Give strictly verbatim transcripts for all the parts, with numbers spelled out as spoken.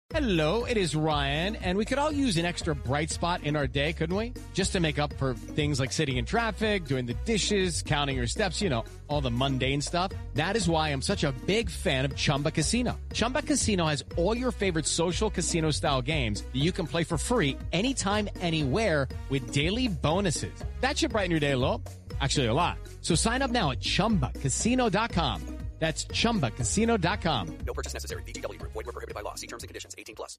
Hello, it is Ryan, and we could all use an extra bright spot in our day, couldn't we? Just to make up for things like sitting in traffic, doing the dishes, counting your steps, you know, all the mundane stuff. That is why I'm such a big fan of Chumba Casino. Chumba Casino has all your favorite social casino-style games that you can play for free anytime, anywhere with daily bonuses. That should brighten your day a little. Actually, a lot. So sign up now at chumba casino dot com. That's chumba casino dot com. No purchase necessary. V G W Group. Void where prohibited by law. See terms and conditions. eighteen plus.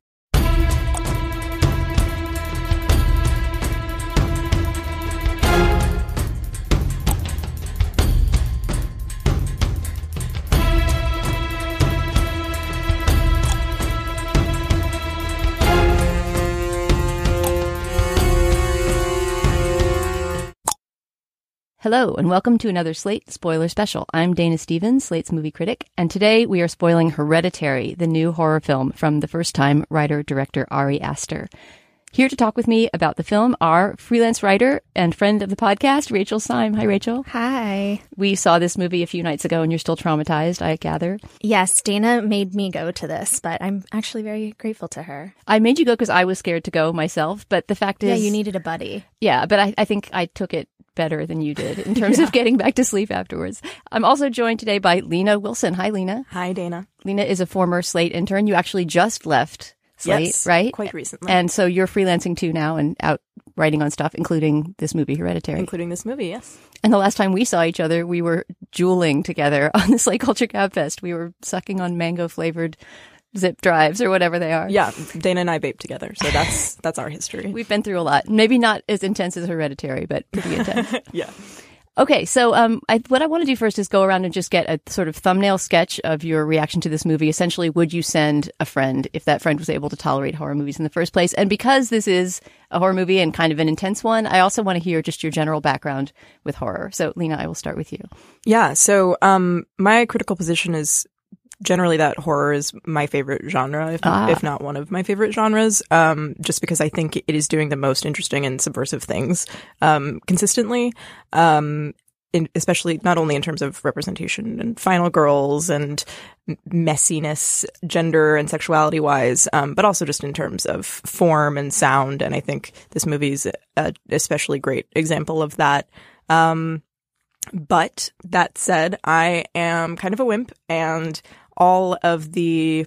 Hello, and welcome to another Slate Spoiler Special. I'm Dana Stevens, Slate's movie critic, and today we are spoiling Hereditary, the new horror film from the first-time writer-director Ari Aster. Here to talk with me about the film are freelance writer and friend of the podcast, Rachel Syme. Hi, Rachel. Hi. We saw this movie a few nights ago, and you're still traumatized, I gather. Yes, Dana made me go to this, but I'm actually very grateful to her. I made you go because I was scared to go myself, but the fact is... Yeah, you needed a buddy. Yeah, but I, I think I took it better than you did in terms yeah. of getting back to sleep afterwards. I'm also joined today by Lena Wilson. Hi, Lena. Hi, Dana. Lena is a former Slate intern. You actually just left Slate, yes, right? Quite recently. And so you're freelancing too now and out writing on stuff, including this movie, Hereditary. Including this movie, yes. And the last time we saw each other, we were juuling together on the Slate Culture Gab Fest. We were sucking on mango-flavored zip drives or whatever they are. Yeah, Dana and I vape together, so that's that's our history. We've been through a lot. Maybe not as intense as Hereditary, but pretty intense. Yeah. Okay, so um, I, what I want to do first is go around and just get a sort of thumbnail sketch of your reaction to this movie. Essentially, would you send a friend if that friend was able to tolerate horror movies in the first place? And because this is a horror movie and kind of an intense one, I also want to hear just your general background with horror. So, Lena, I will start with you. Yeah, so um, my critical position is generally that horror is my favorite genre, if, ah. if not one of my favorite genres, um, just because I think it is doing the most interesting and subversive things um, consistently, um, in, especially not only in terms of representation and final girls and messiness, gender and sexuality-wise, um, but also just in terms of form and sound. And I think this movie is a especially great example of that. Um, but that said, I am kind of a wimp, and all of the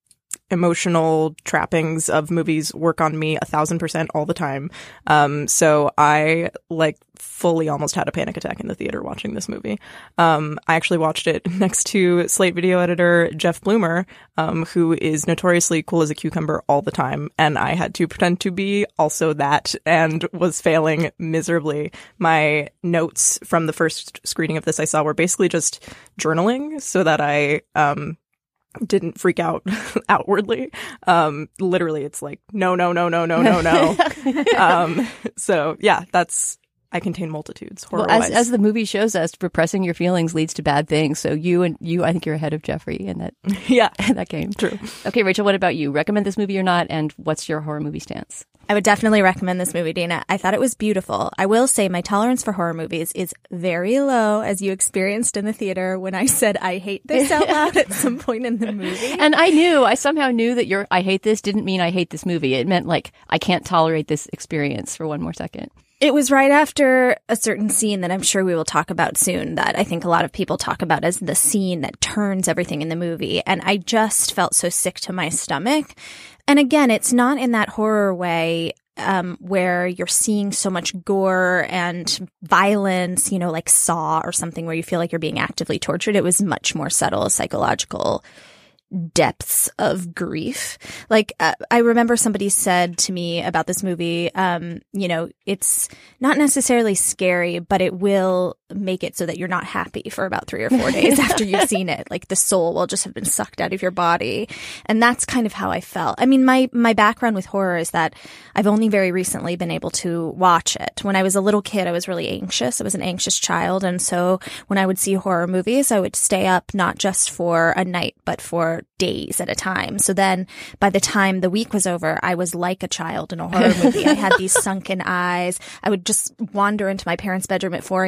emotional trappings of movies work on me a thousand percent all the time. Um, so I like fully almost had a panic attack in the theater watching this movie. Um, I actually watched it next to Slate video editor Jeff Bloomer, um, who is notoriously cool as a cucumber all the time. And I had to pretend to be also that and was failing miserably. My notes from the first screening of this I saw were basically just journaling so that I, um, didn't freak out outwardly. Um, literally, it's like, no, no, no, no, no, no, no. um, so yeah, that's, I contain multitudes. Well, as, as the movie shows us, repressing your feelings leads to bad things. So you and you, I think you're ahead of Jeffrey in that, yeah, in that game. True. Okay, Rachel, what about you? Recommend this movie or not? And what's your horror movie stance? I would definitely recommend this movie, Dana. I thought it was beautiful. I will say my tolerance for horror movies is very low, as you experienced in the theater when I said I hate this out loud at some point in the movie. And I knew, I somehow knew that your I hate this didn't mean I hate this movie. It meant like, I can't tolerate this experience for one more second. It was right after a certain scene that I'm sure we will talk about soon that I think a lot of people talk about as the scene that turns everything in the movie. And I just felt so sick to my stomach. And again, it's not in that horror way um, where you're seeing so much gore and violence, you know, like Saw or something where you feel like you're being actively tortured. It was much more subtle, psychological depths of grief. Like, uh, I remember somebody said to me about this movie, um, you know, it's not necessarily scary, but it will make it so that you're not happy for about three or four days after you've seen it. Like the soul will just have been sucked out of your body. And that's kind of how I felt. I mean, my, my background with horror is that I've only very recently been able to watch it. When I was a little kid, I was really anxious. I was an anxious child. And so when I would see horror movies, I would stay up not just for a night, but for days at a time. So then by the time the week was over, I was like a child in a horror movie. I had these sunken eyes. I would just wander into my parents' bedroom at four a.m. and just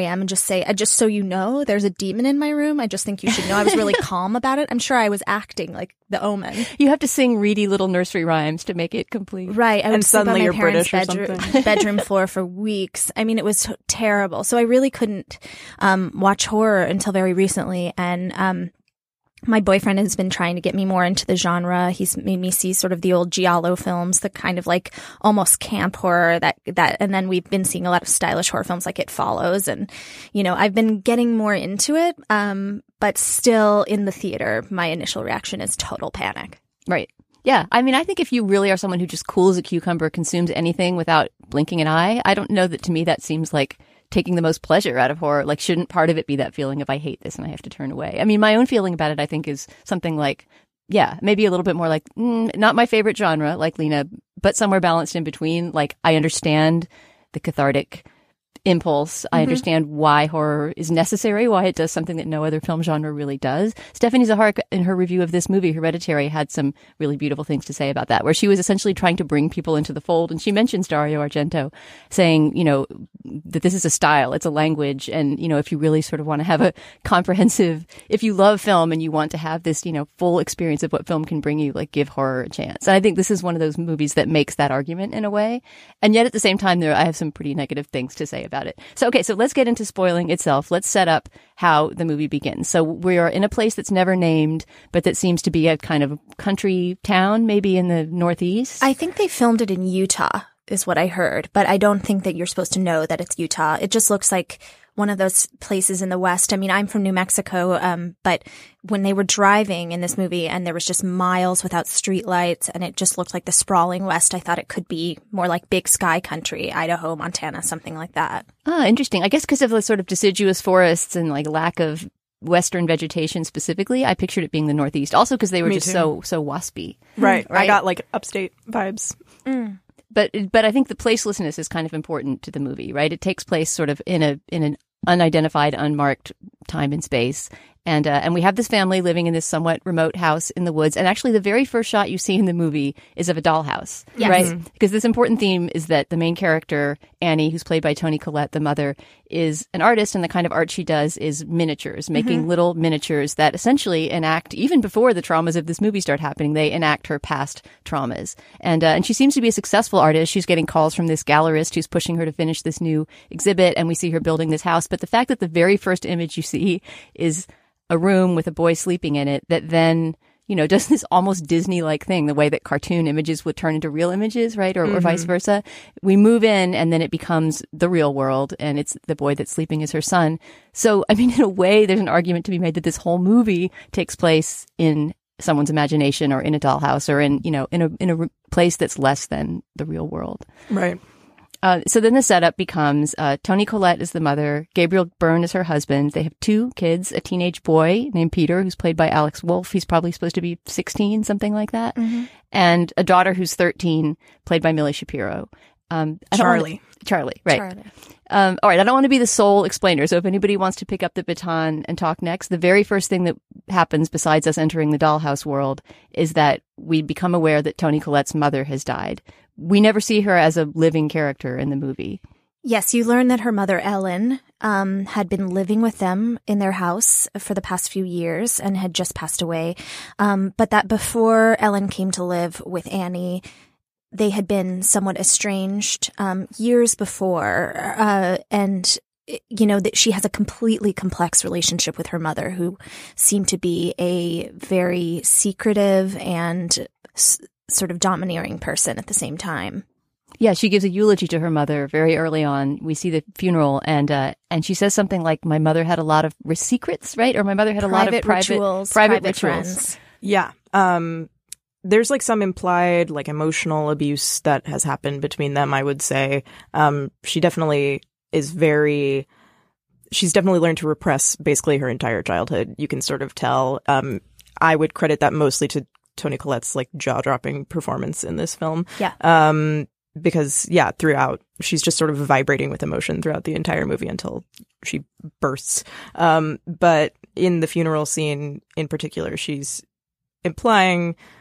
say, uh, just so you know, there's a demon in my room. I just think you should know. I was really calm about it. I'm sure I was acting like the Omen. You have to sing reedy little nursery rhymes to make it complete. Right. I would And sleep suddenly on my you're parents' British or bedroom, something. bedroom floor for weeks. I mean, it was terrible. So I really couldn't um, watch horror until very recently. And um, my boyfriend has been trying to get me more into the genre. He's made me see sort of the old giallo films, the kind of like almost camp horror that, that, and then we've been seeing a lot of stylish horror films like It Follows. And, you know, I've been getting more into it. Um, but still in the theater, my initial reaction is total panic. Right. Yeah. I mean, I think if you really are someone who just cool as a cucumber, consumes anything without blinking an eye, I don't know that to me that seems like taking the most pleasure out of horror. Like, shouldn't part of it be that feeling of I hate this and I have to turn away? I mean, my own feeling about it, I think, is something like, yeah, maybe a little bit more like, mm, not my favorite genre, like Lena, but somewhere balanced in between. Like, I understand the cathartic impulse. I understand why horror is necessary, why it does something that no other film genre really does. Stephanie Zahark, in her review of this movie, Hereditary, had some really beautiful things to say about that, where she was essentially trying to bring people into the fold. And she mentions Dario Argento saying, you know, that this is a style, it's a language. And, you know, if you really sort of want to have a comprehensive, if you love film and you want to have this, you know, full experience of what film can bring you, like, give horror a chance. And I think this is one of those movies that makes that argument in a way. And yet at the same time, there, I have some pretty negative things to say about it. So, okay, so let's get into spoiling itself. Let's set up how the movie begins. So we are in a place that's never named, but that seems to be a kind of country town, maybe in the Northeast. I think they filmed it in Utah, is what I heard, but I don't think that you're supposed to know that it's Utah. It just looks like one of those places in the West. I mean, I'm from New Mexico, um, but when they were driving in this movie and there was just miles without streetlights and it just looked like the sprawling West, I thought it could be more like Big Sky country, Idaho, Montana, something like that. Ah, interesting. I guess because of the sort of deciduous forests and like lack of Western vegetation specifically, I pictured it being the Northeast. Also because they were Me just too. so so waspy. Right. Right. I got like upstate vibes. Mm. But but I think the placelessness is kind of important to the movie, right? It takes place sort of in a in an unidentified, unmarked time and space. And uh, and we have this family living in this somewhat remote house in the woods. And actually, the very first shot you see in the movie is of a dollhouse, Yes. right? Because this important theme is that the main character, Annie, who's played by Toni Collette, the mother, is an artist. And the kind of art she does is miniatures, making Mm-hmm. little miniatures that essentially enact, even before the traumas of this movie start happening, they enact her past traumas. And uh, and she seems to be a successful artist. She's getting calls from this gallerist who's pushing her to finish this new exhibit. And we see her building this house. But the fact that the very first image you see is a room with a boy sleeping in it that then, you know, does this almost Disney-like thing, the way that cartoon images would turn into real images, right? Or, mm-hmm. or vice versa. We move in and then it becomes the real world and it's the boy that's sleeping is her son. So, I mean, in a way, there's an argument to be made that this whole movie takes place in someone's imagination or in a dollhouse or in, you know, in a, in a place that's less than the real world. Right. Uh, so then the setup becomes uh, Toni Collette is the mother, Gabriel Byrne is her husband. They have two kids, a teenage boy named Peter, who's played by Alex Wolff. He's probably supposed to be sixteen, something like that. Mm-hmm. And a daughter who's thirteen, played by Millie Shapiro. Um, I don't Charlie. wanna- Charlie, right. Charlie. Um, all right, I don't want to be the sole explainer, so if anybody wants to pick up the baton and talk next, the very first thing that happens besides us entering the dollhouse world is that we become aware that Toni Collette's mother has died. We never see her as a living character in the movie. Yes, you learn that her mother, Ellen, um, had been living with them in their house for the past few years and had just passed away. Um, but that before Ellen came to live with Annie, they had been somewhat estranged um, years before. Uh, and, you know, that she has a completely complex relationship with her mother, who seemed to be a very secretive and s- sort of domineering person at the same time. Yeah, she gives a eulogy to her mother very early on. We see the funeral, and uh, and she says something like, "My mother had a lot of secrets, right? Or my mother had a lot of private rituals, private, private rituals." friends. Yeah. Um, there's like some implied like emotional abuse that has happened between them, I would say. Um, she definitely is very, she's definitely learned to repress basically her entire childhood. You can sort of tell. Um, I would credit that mostly to Toni Collette's like jaw-dropping performance in this film. Yeah. Um, because yeah, throughout she's just sort of vibrating with emotion throughout the entire movie until she bursts. Um, but in the funeral scene in particular, she's implying,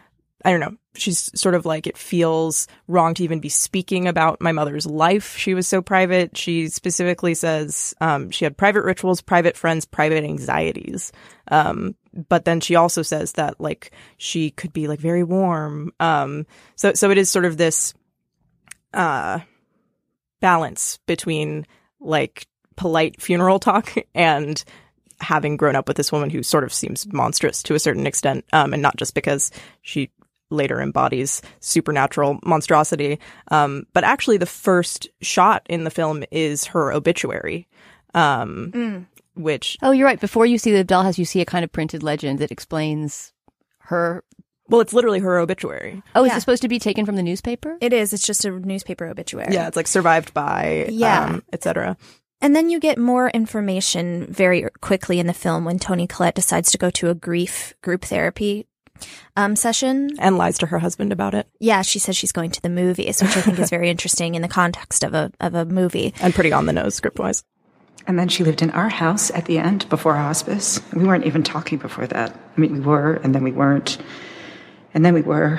I don't know. She's sort of like, it feels wrong to even be speaking about my mother's life. She was so private. She specifically says um, she had private rituals, private friends, private anxieties. Um, but then she also says that like she could be like very warm. Um, so so it is sort of this uh, balance between like polite funeral talk and having grown up with this woman who sort of seems monstrous to a certain extent, um, and not just because she later embodies supernatural monstrosity. Um, but actually the first shot in the film is her obituary, um, mm. which... Oh, you're right. Before you see the dollhouse, you see a kind of printed legend that explains her... Well, it's literally her obituary. Oh, is yeah. it supposed to be taken from the newspaper? It is. It's just a newspaper obituary. Yeah, it's like survived by, yeah. um, et cetera. And then you get more information very quickly in the film when Toni Collette decides to go to a grief group therapy um, session. And lies to her husband about it. Yeah, she says she's going to the movies, which I think is very interesting in the context of a of a movie. And pretty on the nose script-wise. And then she lived in our house at the end before hospice. We weren't even talking before that. I mean, we were, and then we weren't. And then we were.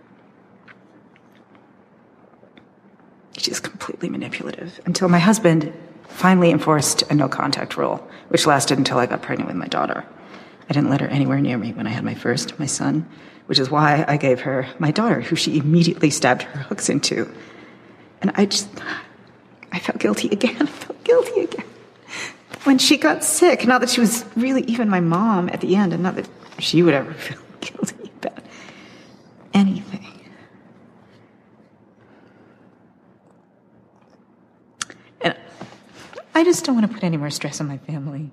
She's completely manipulative until my husband finally enforced a no-contact rule, which lasted until I got pregnant with my daughter. I didn't let her anywhere near me when I had my first, my son, which is why I gave her my daughter, who she immediately stabbed her hooks into. And I just, I felt guilty again. I felt guilty again. When she got sick, not that she was really even my mom at the end, and not that she would ever feel guilty about anything. And I just don't want to put any more stress on my family.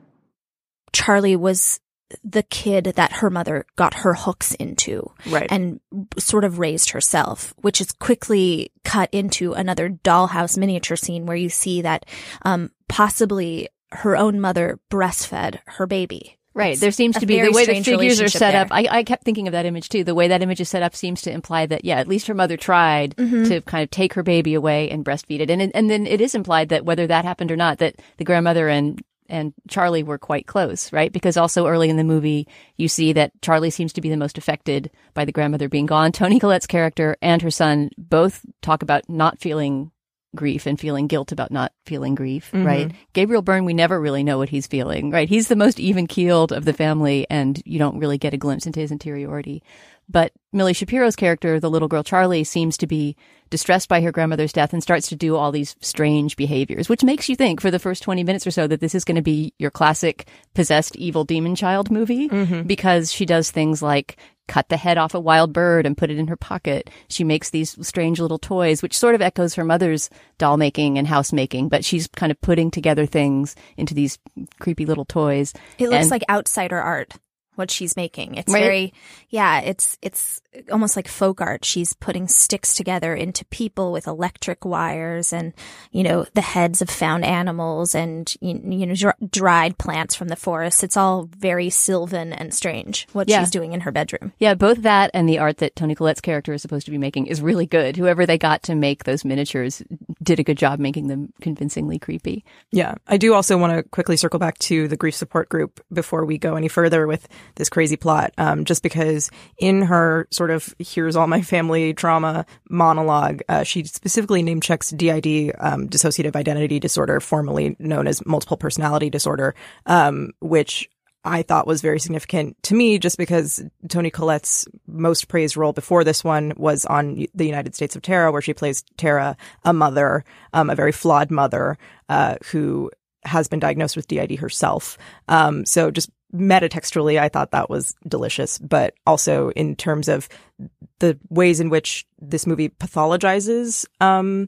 Charlie was the kid that her mother got her hooks into, right, and sort of raised herself, which is quickly cut into another dollhouse miniature scene where you see that um, possibly her own mother breastfed her baby. Right. It's there seems to be, the way the figures are set up, I, I kept thinking of that image too. The way that image is set up seems to imply that, yeah, at least her mother tried mm-hmm. to kind of take her baby away and breastfeed it. And, and then it is implied that whether that happened or not, that the grandmother and and Charlie were quite close, right? Because also early in the movie, you see that Charlie seems to be the most affected by the grandmother being gone. Toni Collette's character and her son both talk about not feeling grief and feeling guilt about not feeling grief, mm-hmm. right? Gabriel Byrne, we never really know what he's feeling, right? He's the most even-keeled of the family, and you don't really get a glimpse into his interiority. But Millie Shapiro's character, the little girl Charlie, seems to be distressed by her grandmother's death and starts to do all these strange behaviors, which makes you think for the first twenty minutes or so that this is going to be your classic possessed evil demon child movie, mm-hmm. because she does things like cut the head off a wild bird and put it in her pocket. She makes these strange little toys, which sort of echoes her mother's doll making and house making, but she's kind of putting together things into these creepy little toys. It looks and, like outsider art, what she's making. It's right? very, yeah, it's it's almost like folk art. She's putting sticks together into people with electric wires and, you know, the heads of found animals and, you, you know, dr- dried plants from the forest. It's all very sylvan and strange, what yeah. she's doing in her bedroom. Yeah, both that and the art that Toni Collette's character is supposed to be making is really good. Whoever they got to make those miniatures did a good job making them convincingly creepy. Yeah, I do also want to quickly circle back to the grief support group before we go any further with this crazy plot, um, just because in her sort of here's all my family trauma monologue, uh, she specifically name checks D I D, um, dissociative identity disorder, formerly known as multiple personality disorder, um, which I thought was very significant to me just because Toni Collette's most praised role before this one was on The United States of Tara, where she plays Tara, a mother, um, a very flawed mother, uh, who has been diagnosed with D I D herself. Um, so just metatextually, I thought that was delicious, but also in terms of the ways in which this movie pathologizes um,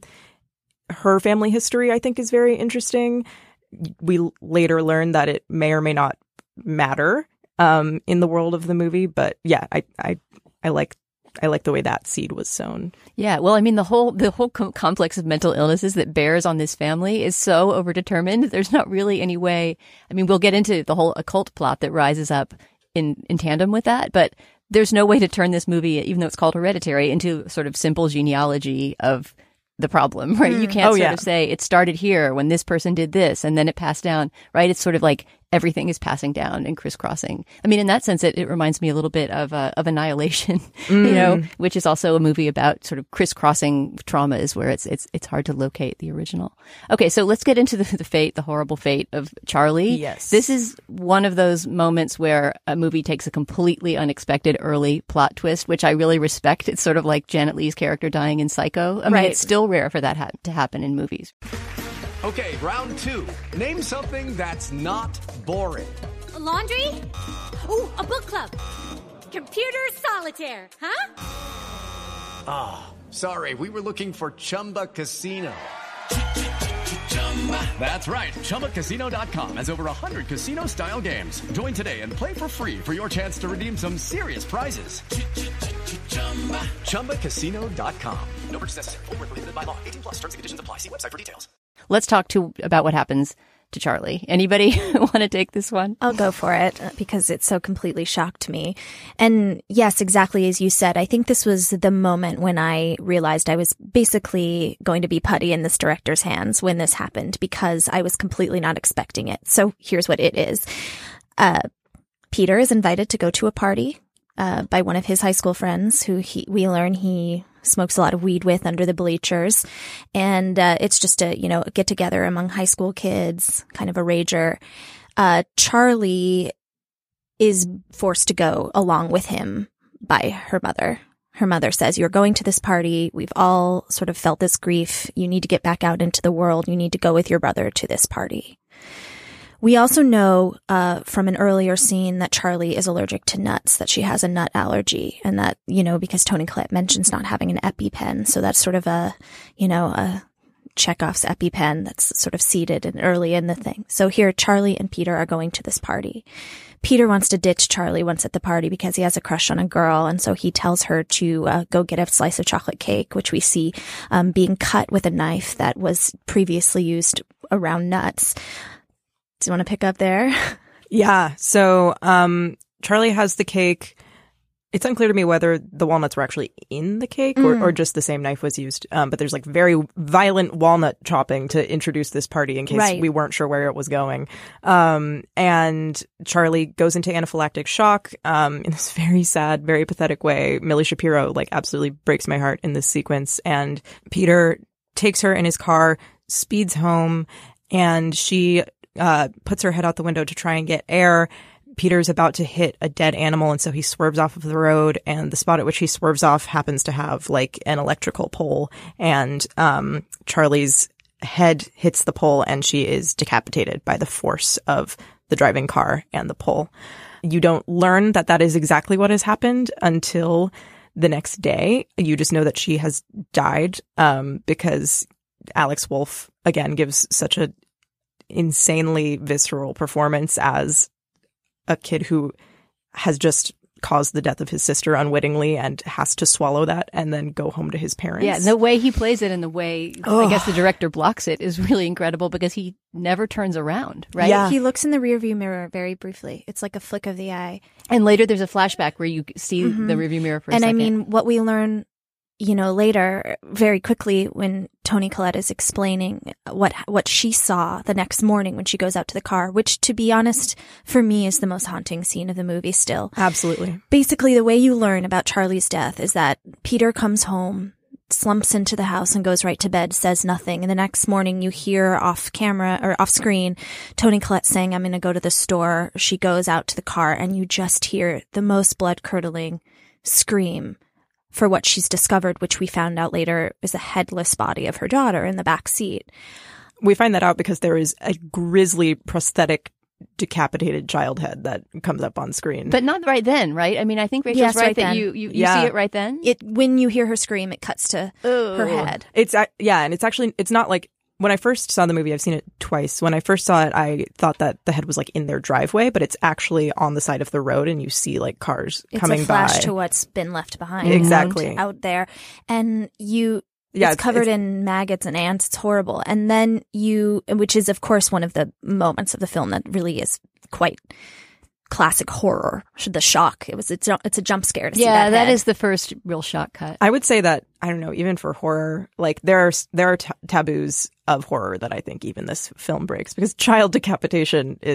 her family history, I think is very interesting. We later learn that it may or may not matter um, in the world of the movie, but yeah, I I, I like I like the way that seed was sown. Yeah, well, I mean, the whole the whole com- complex of mental illnesses that bears on this family is so overdetermined. There's not really any way. I mean, we'll get into the whole occult plot that rises up in, in tandem with that, but there's no way to turn this movie, even though it's called Hereditary, into sort of simple genealogy of the problem, right? Mm. You can't oh, sort yeah. of say it started here when this person did this and then it passed down, right? It's sort of like everything is passing down and crisscrossing. I mean, in that sense, it, it reminds me a little bit of uh, of Annihilation, mm. you know, which is also a movie about sort of crisscrossing traumas where it's it's it's hard to locate the original. Okay, so let's get into the, the fate, the horrible fate of Charlie. Yes. This is one of those moments where a movie takes a completely unexpected early plot twist, which I really respect. It's sort of like Janet Leigh's character dying in Psycho. I mean, Right. it's still rare for that ha- to happen in movies. Okay, round two. Name something that's not boring. A laundry? Ooh, a book club. Computer solitaire, huh? Ah, oh, sorry, we were looking for Chumba Casino. That's right. Chumba Casino dot com has over one hundred casino-style games. Join today and play for free for your chance to redeem some serious prizes. Chumba Casino dot com. No purchase necessary. Void where prohibited by law. eighteen plus terms and conditions apply. See website for details. Let's talk to about what happens to Charlie. Anybody want to take this one? I'll go for it uh, because it so completely shocked me. And yes, exactly as you said, I think this was the moment when I realized I was basically going to be putty in this director's hands when this happened because I was completely not expecting it. So here's what it is. Uh, Peter is invited to go to a party uh, by one of his high school friends who he, we learn he smokes a lot of weed with under the bleachers. And uh, it's just a, you know, a get together among high school kids, kind of a rager. Uh, Charlie is forced to go along with him by her mother. Her mother says, you're going to this party. We've all sort of felt this grief. You need to get back out into the world. You need to go with your brother to this party. We also know uh, from an earlier scene that Charlie is allergic to nuts, that she has a nut allergy, and that, you know, because Toni Collette mentions not having an EpiPen. So that's sort of a, you know, a Chekhov's EpiPen that's sort of seated and early in the thing. So here, Charlie and Peter are going to this party. Peter wants to ditch Charlie once at the party because he has a crush on a girl, and so he tells her to uh, go get a slice of chocolate cake, which we see um, being cut with a knife that was previously used around nuts. Do you want to pick up there? Yeah. So um, Charlie has the cake. It's unclear to me whether the walnuts were actually in the cake or, mm. or just the same knife was used. Um, but there's like very violent walnut chopping to introduce this party in case right. we weren't sure where it was going. Um, and Charlie goes into anaphylactic shock um, in this very sad, very pathetic way. Millie Shapiro like absolutely breaks my heart in this sequence. And Peter takes her in his car, speeds home, and she uh, puts her head out the window to try and get air. Peter's about to hit a dead animal, and so he swerves off of the road, and the spot at which he swerves off happens to have like an electrical pole, and um Charlie's head hits the pole and she is decapitated by the force of the driving car and the pole. You don't learn that that is exactly what has happened until the next day. You just know that she has died um because Alex Wolff again gives such a insanely visceral performance as a kid who has just caused the death of his sister unwittingly and has to swallow that and then go home to his parents. Yeah, the way he plays it and the way, oh. I guess, the director blocks it is really incredible because he never turns around, right? Yeah. He looks in the rearview mirror very briefly. It's like a flick of the eye. And later there's a flashback where you see mm-hmm. the rearview mirror for a and second. And I mean, what we learn, you know, later, very quickly when Toni Collette is explaining what what she saw the next morning when she goes out to the car, which, to be honest, for me is the most haunting scene of the movie still. Absolutely. Basically, the way you learn about Charlie's death is that Peter comes home, slumps into the house and goes right to bed, says nothing. And the next morning you hear off camera or off screen, Toni Collette saying, I'm going to go to the store. She goes out to the car and you just hear the most blood curdling scream for what she's discovered, which we found out later is a headless body of her daughter in the back seat. We find that out because there is a grisly prosthetic decapitated child head that comes up on screen. But not right then, right? I mean, I think Rachel's yes, right, right that then. you, you, you yeah. see it right then. It when you hear her scream, it cuts to Ooh. her head. It's yeah, and it's actually it's not like when I first saw the movie, I've seen it twice. When I first saw it, I thought that the head was like in their driveway, but it's actually on the side of the road and you see like cars it's coming by. It's a flash by. to what's been left behind. Exactly. Out there. And you, yeah, it's, it's covered it's, in maggots and ants. It's horrible. And then you, which is of course one of the moments of the film that really is quite classic horror, the shock. It was it's a, it's a jump scare to yeah, see that that head. is the first real shock cut. I would say that I don't know, even for horror, like there are there are t- taboos of horror that I think even this film breaks because child decapitation is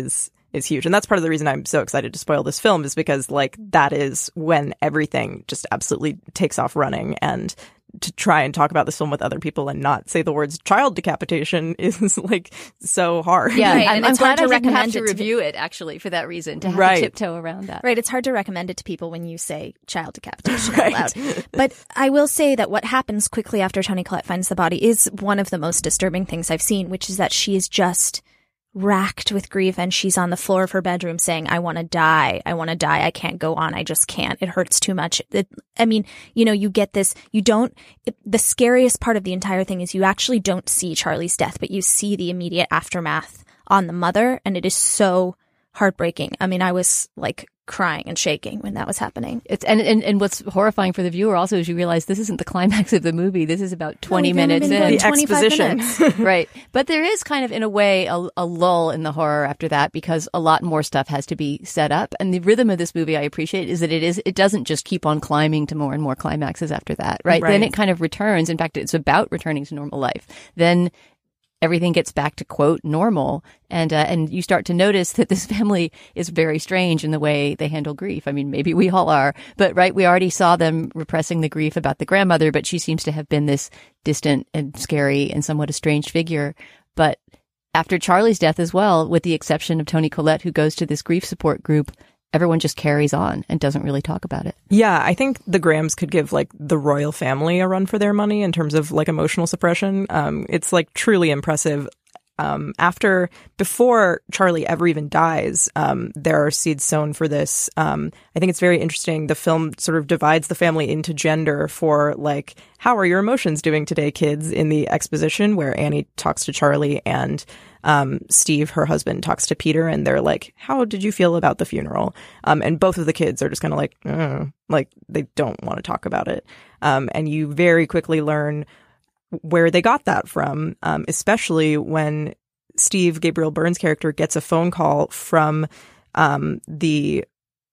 is huge. And that's part of the reason I'm so excited to spoil this film, is because like that is when everything just absolutely takes off running. And to try and talk about this film with other people and not say the words child decapitation is like so hard. Yeah, Right, I'm, and I'm it's glad hard to I didn't have recommend to it to review it actually for that reason, to have Right. to tiptoe around that. Right, it's hard to recommend it to people when you say child decapitation Right. out loud. But I will say that what happens quickly after Toni Collette finds the body is one of the most disturbing things I've seen, which is that she is just racked with grief, and she's on the floor of her bedroom saying, I want to die. I want to die. I can't go on. I just can't. It hurts too much. It, I mean, you know, you get this, you don't, it, the scariest part of the entire thing is you actually don't see Charlie's death, but you see the immediate aftermath on the mother, and it is so heartbreaking. I mean, I was like crying and shaking when that was happening. It's and, and and what's horrifying for the viewer also is you realize this isn't the climax of the movie. This is about twenty we've only minutes been in. going The twenty-five exposition. minutes. Right. But there is kind of, in a way, a, a lull in the horror after that, because a lot more stuff has to be set up. And the rhythm of this movie I appreciate is that it is it doesn't just keep on climbing to more and more climaxes after that. Right. Right. Then it kind of returns. In fact, it's about returning to normal life. Then everything gets back to, quote, normal. And uh, and you start to notice that this family is very strange in the way they handle grief. I mean, maybe we all are. But, right, we already saw them repressing the grief about the grandmother, but she seems to have been this distant and scary and somewhat estranged figure. But after Charlie's death as well, with the exception of Toni Collette, who goes to this grief support group, everyone just carries on and doesn't really talk about it. Yeah, I think the Grahams could give like the royal family a run for their money in terms of like emotional suppression. Um, it's like truly impressive. Um, after, before Charlie ever even dies, um, there are seeds sown for this. Um, I think it's very interesting. The film sort of divides the family into gender for like, how are your emotions doing today, kids, in the exposition, where Annie talks to Charlie and um, Steve, her husband, talks to Peter, and they're like, how did you feel about the funeral? Um, and both of the kids are just kind of like, uh, like they don't want to talk about it. Um, and you very quickly learn where they got that from, um, especially when Steve, Gabriel Byrne's character, gets a phone call from um, the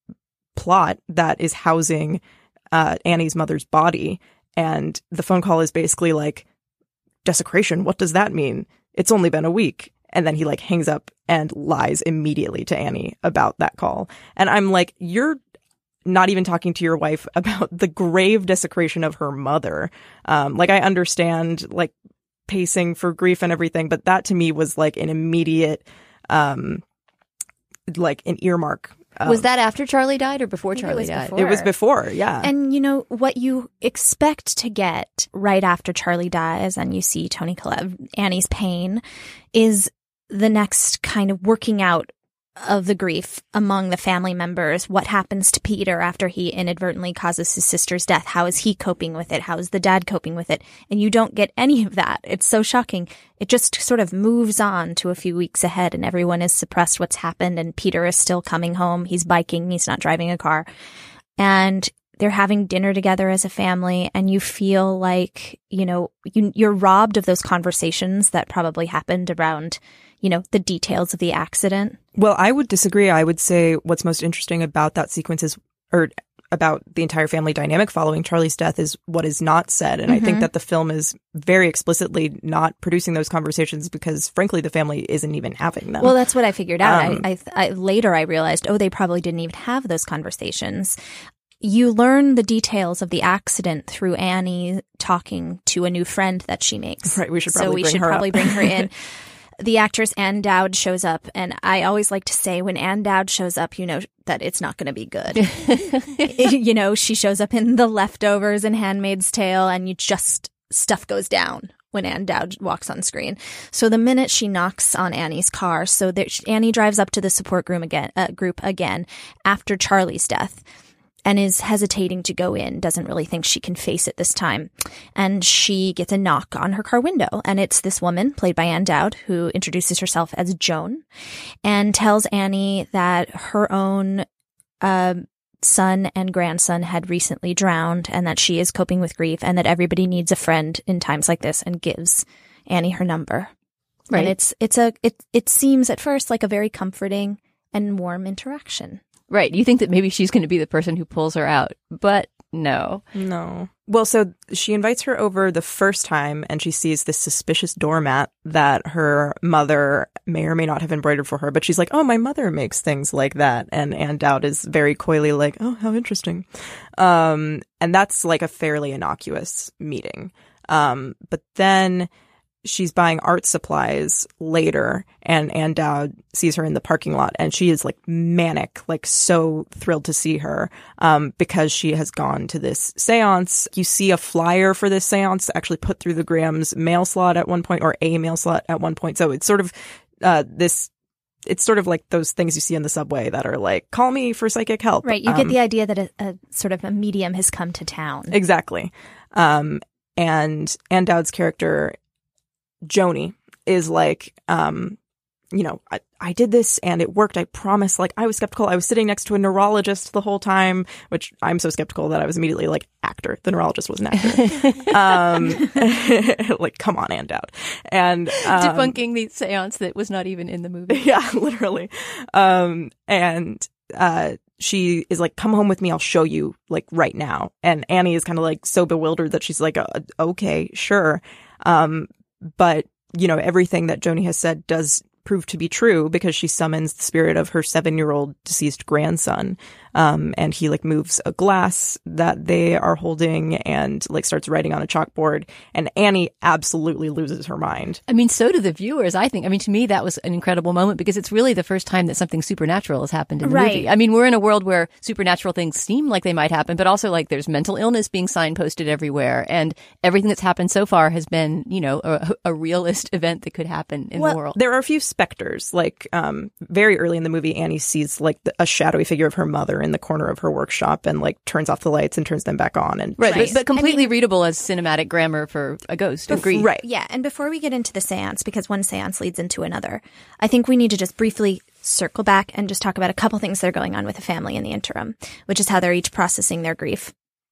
plot that is housing uh, Annie's mother's body. And the phone call is basically like, desecration, what does that mean? It's only been a week. And then he like hangs up and lies immediately to Annie about that call. And I'm like, you're not even talking to your wife about the grave desecration of her mother. Um, like, I understand like pacing for grief and everything, but that to me was like an immediate, um, like an earmark. Um, Was that after Charlie died or before I think it Charlie was died? before. It was before, yeah. And you know, what you expect to get right after Charlie dies and you see Toni Collette, Annie's pain, is the next kind of working out of the grief among the family members. What happens to Peter after he inadvertently causes his sister's death? How is he coping with it? How is the dad coping with it? And you don't get any of that. It's so shocking. It just sort of moves on to a few weeks ahead, and everyone is suppressed what's happened, and Peter is still coming home. He's biking. He's not driving a car. And they're having dinner together as a family, and you feel like, you know, you, you're robbed of those conversations that probably happened around, you know, the details of the accident. Well, I would disagree. I would say what's most interesting about that sequence is, or about the entire family dynamic following Charlie's death, is what is not said. And mm-hmm. I think that the film is very explicitly not producing those conversations because, frankly, the family isn't even having them. Well, that's what I figured out. Um, I, I, I later I realized, oh, they probably didn't even have those conversations. You learn the details of the accident through Annie talking to a new friend that she makes. Right, we should probably so we bring should her probably up. bring her in. The actress Ann Dowd shows up, and I always like to say when Ann Dowd shows up, you know that it's not going to be good. You know, she shows up in The Leftovers and Handmaid's Tale, and you just, stuff goes down when Ann Dowd walks on screen. So the minute she knocks on Annie's car, so that Annie drives up to the support group again, uh, group again after Charlie's death, and is hesitating to go in, doesn't really think she can face it this time. And she gets a knock on her car window, and it's this woman, played by Ann Dowd, who introduces herself as Joan, and tells Annie that her own uh, son and grandson had recently drowned, and that she is coping with grief, and that everybody needs a friend in times like this, and gives Annie her number. Right. And it's it's a it it seems at first like a very comforting and warm interaction. Right. You think that maybe she's going to be the person who pulls her out. But No. No. Well, so she invites her over the first time and she sees this suspicious doormat that her mother may or may not have embroidered for her. But she's like, oh, my mother makes things like that. And Ann Dowd is very coyly like, oh, how interesting. Um, and that's like a fairly innocuous meeting. Um, but then she's buying art supplies later and Ann Dowd sees her in the parking lot and she is like manic, like so thrilled to see her um, because she has gone to this seance. You see a flyer for this seance actually put through the Graham's mail slot at one point, or a mail slot at one point. So it's sort of uh, this, it's sort of like those things you see in the subway that are like, call me for psychic help. Right. You um, get the idea that a, a sort of a medium has come to town. Exactly. Um, and Ann Dowd's character Joni is like, um, you know, I, I did this and it worked. I promise. Like, I was skeptical. I was sitting next to a neurologist the whole time, which I'm so skeptical that I was immediately like, actor. The neurologist was an actor. um, like, come on, Ann Dowd. And um, debunking the seance that was not even in the movie. Yeah, literally. Um, and uh, she is like, come home with me. I'll show you like right now. And Annie is kind of like so bewildered that she's like, uh, okay, sure. Um, But, you know, everything that Joni has said does prove to be true because she summons the spirit of her seven-year-old deceased grandson. Um, and he like moves a glass that they are holding and like starts writing on a chalkboard. And Annie absolutely loses her mind. I mean, so do the viewers, I think. I mean, to me, that was an incredible moment because it's really the first time that something supernatural has happened in the Right. movie. I mean, we're in a world where supernatural things seem like they might happen, but also like there's mental illness being signposted everywhere. And everything that's happened so far has been, you know, a, a realist event that could happen in well, the world. There are a few specters. Like um, very early in the movie, Annie sees like the, a shadowy figure of her mother in the corner of her workshop and like turns off the lights and turns them back on. And right, Right. But, but completely I mean- readable as cinematic grammar for a ghost of grief. Right. Yeah, and before we get into the seance, because one seance leads into another, I think we need to just briefly circle back and just talk about a couple things that are going on with the family in the interim, which is how they're each processing their grief.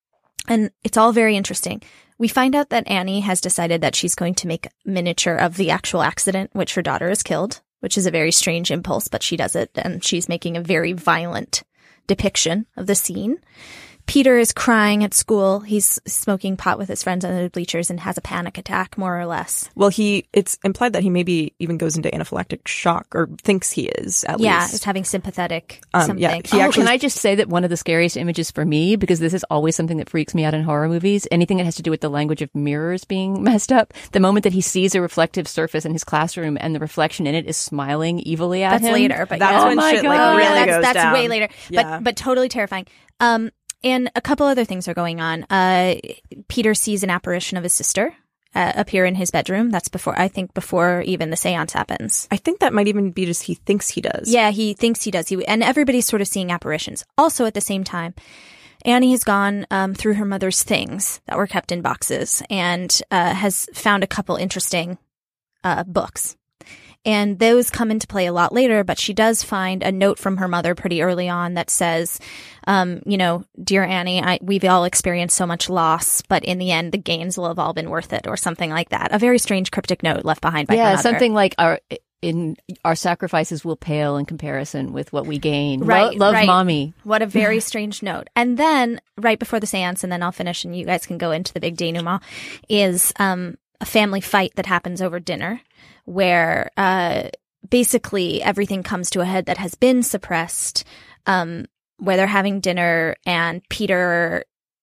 And it's all very interesting. We find out that Annie has decided that she's going to make a miniature of the actual accident, which her daughter is killed, which is a very strange impulse, but she does it, and she's making a very violent depiction of the scene. Peter is crying at school. He's smoking pot with his friends under the bleachers and has a panic attack, more or less. Well, he it's implied that he maybe even goes into anaphylactic shock or thinks he is, at Yeah, least. it's having sympathetic Um, something. yeah, he Oh, actually can I just say that one of the scariest images for me, because this is always something that freaks me out in horror movies, anything that has to do with the language of mirrors being messed up, the moment that he sees a reflective surface in his classroom and the reflection in it is smiling evilly at That's him. later, but That's yeah. when Oh my shit like God. really yeah, that's, goes that's down. way later, Yeah. but but totally terrifying. Um, and a couple other things are going on. Uh, Peter sees an apparition of his sister uh, appear in his bedroom. That's before, I think, before even the seance happens. I think that might even be just he thinks he does. Yeah, he thinks he does. He and everybody's sort of seeing apparitions. Also, at the same time, Annie has gone um, through her mother's things that were kept in boxes and uh, has found a couple interesting uh, books. And those come into play a lot later, but she does find a note from her mother pretty early on that says, um, you know, dear Annie, I, we've all experienced so much loss, but in the end, the gains will have all been worth it, or something like that. A very strange cryptic note left behind by her Yeah, mother. something like our in our sacrifices will pale in comparison with what we gain. Lo- Right, love, right. mommy. What a very strange note. And then right before the seance, and then I'll finish and you guys can go into the big denouement, is um, a family fight that happens over dinner where uh, basically everything comes to a head that has been suppressed, um, where they're having dinner and Peter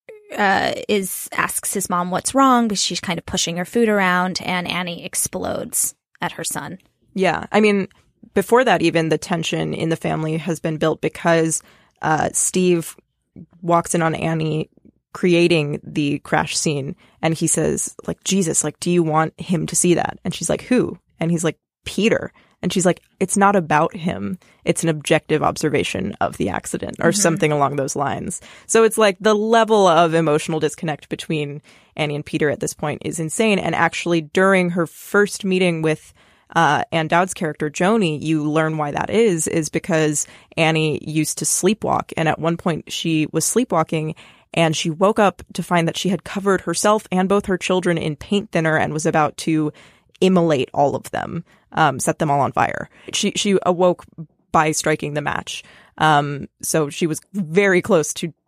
uh, is asks his mom what's wrong because she's kind of pushing her food around, and Annie explodes at her son. Yeah. I mean, before that, even the tension in the family has been built because uh, Steve walks in on Annie creating the crash scene and he says, like, Jesus, like, do you want him to see that? And she's like, who? And he's like, Peter. And she's like, it's not about him. It's an objective observation of the accident or mm-hmm. something along those lines. So it's like the level of emotional disconnect between Annie and Peter at this point is insane. And actually, during her first meeting with uh, Ann Dowd's character, Joni, you learn why that is, is because Annie used to sleepwalk. And at one point, she was sleepwalking and she woke up to find that she had covered herself and both her children in paint thinner and was about to immolate all of them, um, set them all on fire. She she awoke by striking the match. Um, so she was very close to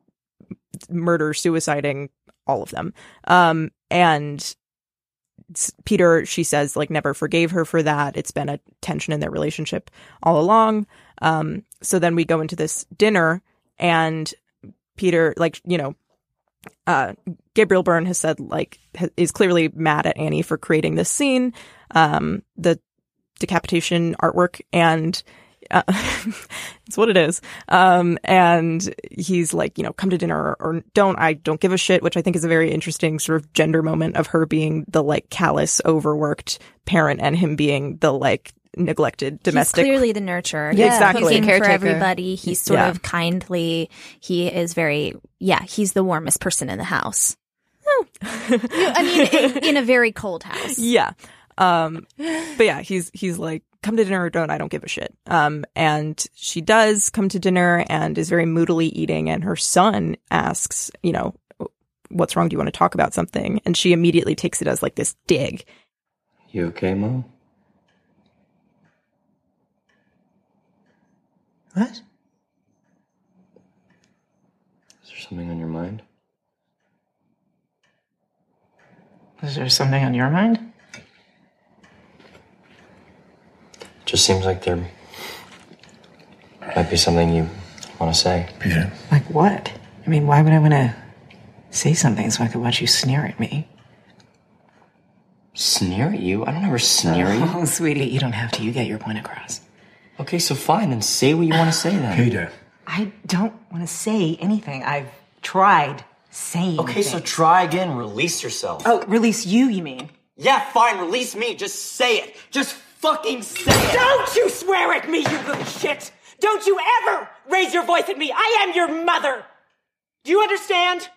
murder, suiciding, all of them. Um, and Peter, she says, like, never forgave her for that. It's been a tension in their relationship all along. Um, so then we go into this dinner, and Peter, like, you know, uh, Gabriel Byrne has said, like, ha- is clearly mad at Annie for creating this scene, um, the decapitation artwork, and uh, it's what it is. Um, and he's like, you know, come to dinner or, or don't, I don't give a shit, which I think is a very interesting sort of gender moment of her being the, like, callous, overworked parent and him being the, like, neglected domestic. He's clearly the nurturer. Yeah, He's exactly. cooking for Caretaker. everybody. He's sort Yeah. of kindly. He is very, yeah, he's the warmest person in the house. I mean, in, in a very cold house. Yeah. Um, but yeah, he's, he's like, come to dinner or don't, I don't give a shit. Um, and she does come to dinner and is very moodily eating. And her son asks, you know, what's wrong? Do you want to talk about something? And she immediately takes it as like this dig. You okay, Mom? What? Is there something on your mind? Is there something on your mind? Just seems like there might be something you want to say. Peter. Like what? I mean, why would I want to say something so I could watch you sneer at me? Sneer at you? I don't ever sneer at you. Oh, sweetie, you don't have to. You get your point across. Okay, so fine, then say what you want to say then. Peter. I don't want to say anything. I've tried saying Okay, so things. try again. Release yourself. Oh, release you, you mean? Yeah, fine, release me. Just say it. Just fucking say it. Don't you swear at me, you little shit! Don't you ever raise your voice at me! I am your mother! Do you understand?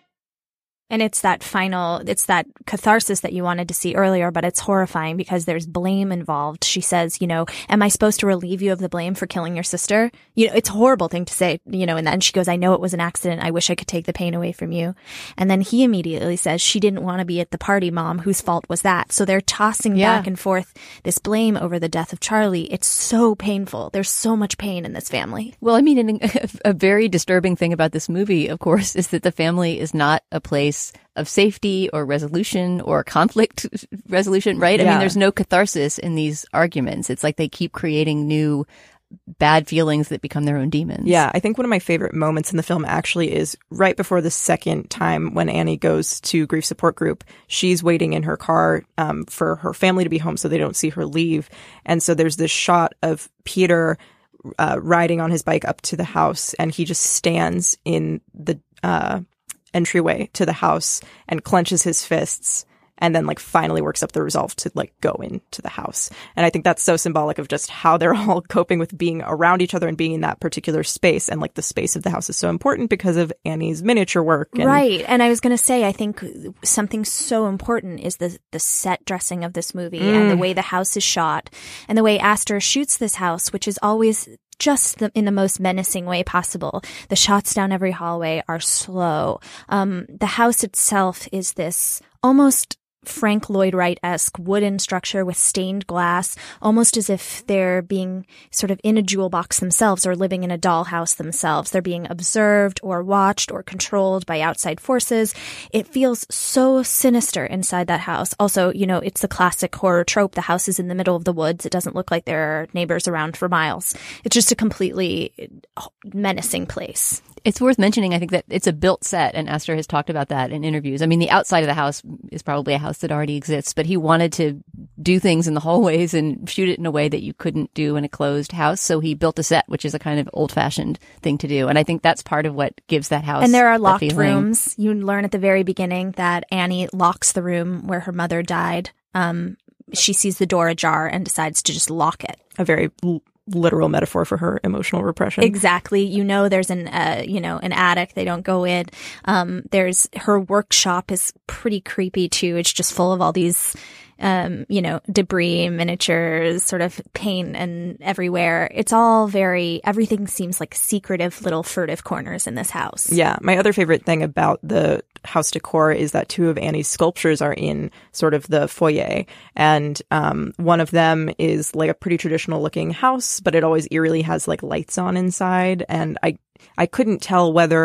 And it's that final, it's that catharsis that you wanted to see earlier, but it's horrifying because there's blame involved. She says, you know, am I supposed to relieve you of the blame for killing your sister? You know, it's a horrible thing to say, you know, and then she goes, I know it was an accident. I wish I could take the pain away from you. And then he immediately says, she didn't want to be at the party, Mom. Whose fault was that? So they're tossing Yeah. back and forth this blame over the death of Charlie. It's so painful. There's so much pain in this family. Well, I mean, an, a very disturbing thing about this movie, of course, is that the family is not a place of safety or resolution or conflict resolution, right? I Yeah. mean, there's no catharsis in these arguments. It's like they keep creating new bad feelings that become their own demons. Yeah, I think one of my favorite moments in the film actually is right before the second time when Annie goes to grief support group. She's waiting in her car um, for her family to be home so they don't see her leave. And so there's this shot of Peter uh, riding on his bike up to the house, and he just stands in the uh, entryway to the house and clenches his fists, and then like finally works up the resolve to like go into the house. And I think that's so symbolic of just how they're all coping with being around each other and being in that particular space. And like the space of the house is so important because of Annie's miniature work. And Right. And I was going to say, I think something so important is the the set dressing of this movie and the way the house is shot and the way Astor shoots this house, which is always just the, in the most menacing way possible. The shots down every hallway are slow. Um, the house itself is this almost Frank Lloyd Wright-esque wooden structure with stained glass, almost as if they're being sort of in a jewel box themselves or living in a dollhouse themselves. They're being observed or watched or controlled by outside forces. It feels so sinister inside that house. Also, you know, it's the classic horror trope. The house is in the middle of the woods. It doesn't look like there are neighbors around for miles. It's just a completely menacing place. It's worth mentioning, I think, that it's a built set, and Astor has talked about that in interviews. I mean, the outside of the house is probably a house that already exists, but he wanted to do things in the hallways and shoot it in a way that you couldn't do in a closed house. So he built a set, which is a kind of old-fashioned thing to do. And I think that's part of what gives that house. And there are that locked feeling. rooms. You learn at the very beginning that Annie locks the room where her mother died. Um, she sees the door ajar and decides to just lock it. a very l- literal metaphor for her emotional repression. Exactly. You know, there's an, uh, you know, an attic. They don't go in. Um, there's her workshop is pretty creepy too. It's just full of all these, um, you know, debris, miniatures, sort of paint and everywhere. It's all very, everything seems like secretive little furtive corners in this house. Yeah. My other favorite thing about the house decor is that two of Annie's sculptures are in sort of the foyer. And um, one of them is like a pretty traditional looking house, but it always eerily has like lights on inside. And I, I couldn't tell whether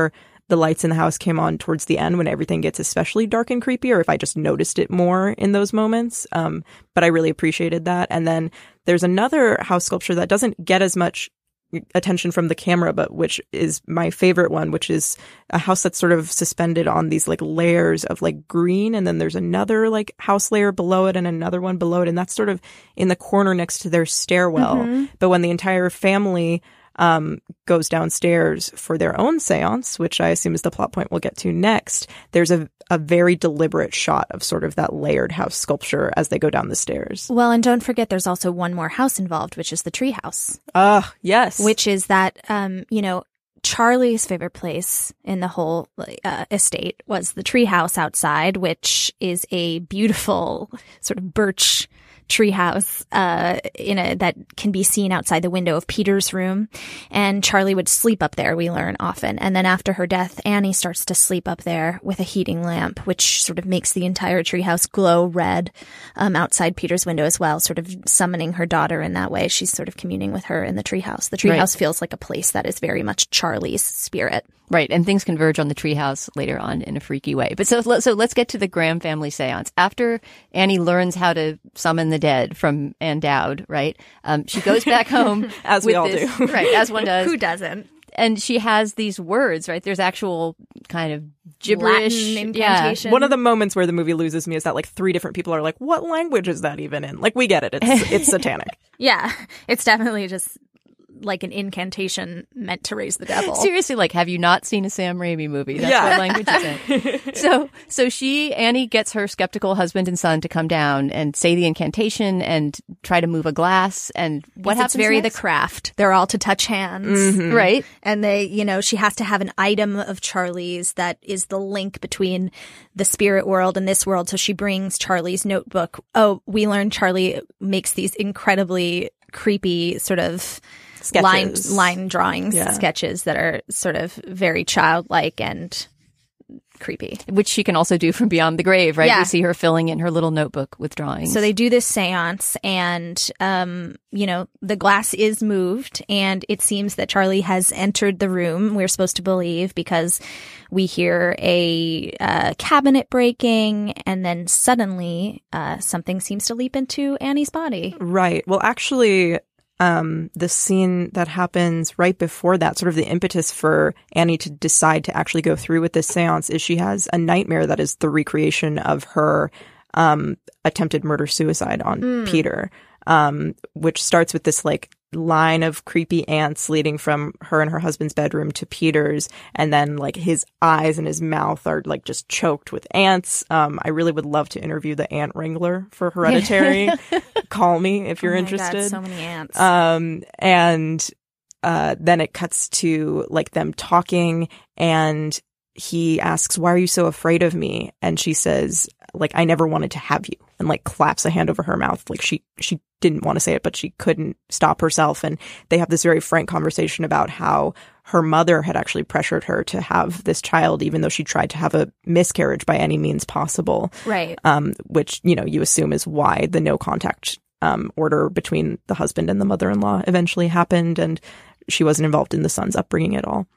the lights in the house came on towards the end when everything gets especially dark and creepy, or if I just noticed it more in those moments. Um, but I really appreciated that. And then there's another house sculpture that doesn't get as much attention from the camera, but which is my favorite one, which is a house that's sort of suspended on these like layers of like green, and then there's another like house layer below it and another one below it, and that's sort of in the corner next to their stairwell. Mm-hmm. But when the entire family um goes downstairs for their own seance, which I assume is the plot point we'll get to next, there's a a very deliberate shot of sort of that layered house sculpture as they go down the stairs. Well, and don't forget there's also one more house involved, which is the treehouse. Ah, uh, yes. Which is that, um, you know, Charlie's favorite place in the whole uh, estate was the treehouse outside, which is a beautiful sort of birch treehouse uh, in a that can be seen outside the window of Peter's room, and Charlie would sleep up there, we learn often. And then after her death, Annie starts to sleep up there with a heating lamp, which sort of makes the entire treehouse glow red um, outside Peter's window as well, sort of summoning her daughter in that way. She's sort of communing with her in the treehouse. The treehouse right. feels like a place that is very much Charlie's spirit. Right, and things converge on the treehouse later on in a freaky way. But so, so let's get to the Graham family seance. After Annie learns how to summon the dead from Ann Dowd, right? Um, she goes back home as with we all this, do, right? As one does. Who doesn't? And she has these words, right? There's actual kind of gibberish Latin incantation. Yeah. One of the moments where the movie loses me is that like three different people are like, "What language is that even in?" Like, we get it; it's it's satanic. Yeah, it's definitely just like an incantation meant to raise the devil. Seriously, like, have you not seen a Sam Raimi movie? That's yeah. what language is in. So, so she, Annie gets her skeptical husband and son to come down and say the incantation and try to move a glass. And what it's happens very next? The craft. They're all to touch hands. Mm-hmm. Right. And they, you know, she has to have an item of Charlie's that is the link between the spirit world and this world. So she brings Charlie's notebook. Oh, we learn Charlie makes these incredibly creepy sort of sketches. line line drawings, yeah. sketches that are sort of very childlike and creepy. Which she can also do from beyond the grave, right? Yeah. We see her filling in her little notebook with drawings. So they do this seance, and, um, you know, the glass is moved, and it seems that Charlie has entered the room, we're supposed to believe, because we hear a uh, cabinet breaking, and then suddenly uh, something seems to leap into Annie's body. Right. Well, actually, Um, the scene that happens right before that, sort of the impetus for Annie to decide to actually go through with this seance, is she has a nightmare that is the recreation of her um, attempted murder-suicide on mm. Peter, um, which starts with this like line of creepy ants leading from her and her husband's bedroom to Peter's, and then like his eyes and his mouth are like just choked with ants. Um, I really would love to interview the ant wrangler for Hereditary. Call me if you're oh my interested. God, so many ants. Um, and uh, then it cuts to like them talking, and he asks, "Why are you so afraid of me?" And she says, like, "I never wanted to have you," and like claps a hand over her mouth. Like she, she didn't want to say it, but she couldn't stop herself. And they have this very frank conversation about how her mother had actually pressured her to have this child, even though she tried to have a miscarriage by any means possible. Right. Um, which, you know, you assume is why the no contact um, order between the husband and the mother-in-law eventually happened. And she wasn't involved in the son's upbringing at all.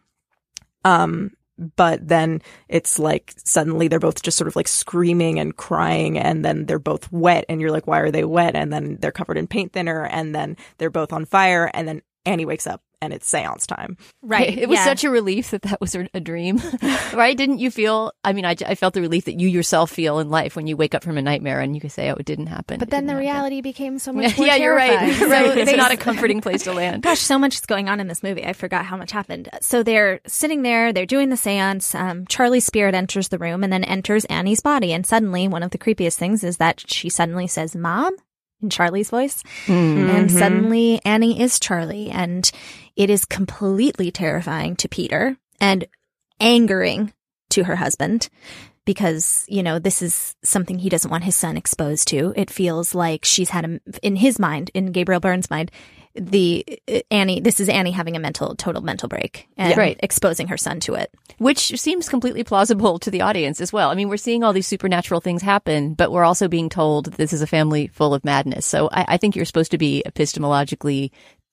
Um, But then it's like suddenly they're both just sort of like screaming and crying, and then they're both wet, and you're like, why are they wet? And then they're covered in paint thinner, and then they're both on fire, and then Annie wakes up and it's seance time. Right. It was yeah. such a relief that that was a dream, right? Didn't you feel, I mean, I, I felt the relief that you yourself feel in life when you wake up from a nightmare and you can say, oh, it didn't happen. But then the happen. reality became so much more Yeah, you're right. terrifying. right. So It's they- not a comforting place to land. Gosh, so much is going on in this movie. I forgot how much happened. So they're sitting there, they're doing the seance. Um, Charlie's spirit enters the room and then enters Annie's body. And suddenly, one of the creepiest things is that she suddenly says, "Mom?" in Charlie's voice. Mm-hmm. And suddenly Annie is Charlie. And it is completely terrifying to Peter and angering to her husband, because, you know, this is something he doesn't want his son exposed to. It feels like she's had a, in his mind, in Gabriel Byrne's mind, the uh, Annie, this is Annie having a mental, total mental break and Yeah. Right. exposing her son to it. Which seems completely plausible to the audience as well. I mean, we're seeing all these supernatural things happen, but we're also being told this is a family full of madness. So I, I think you're supposed to be epistemologically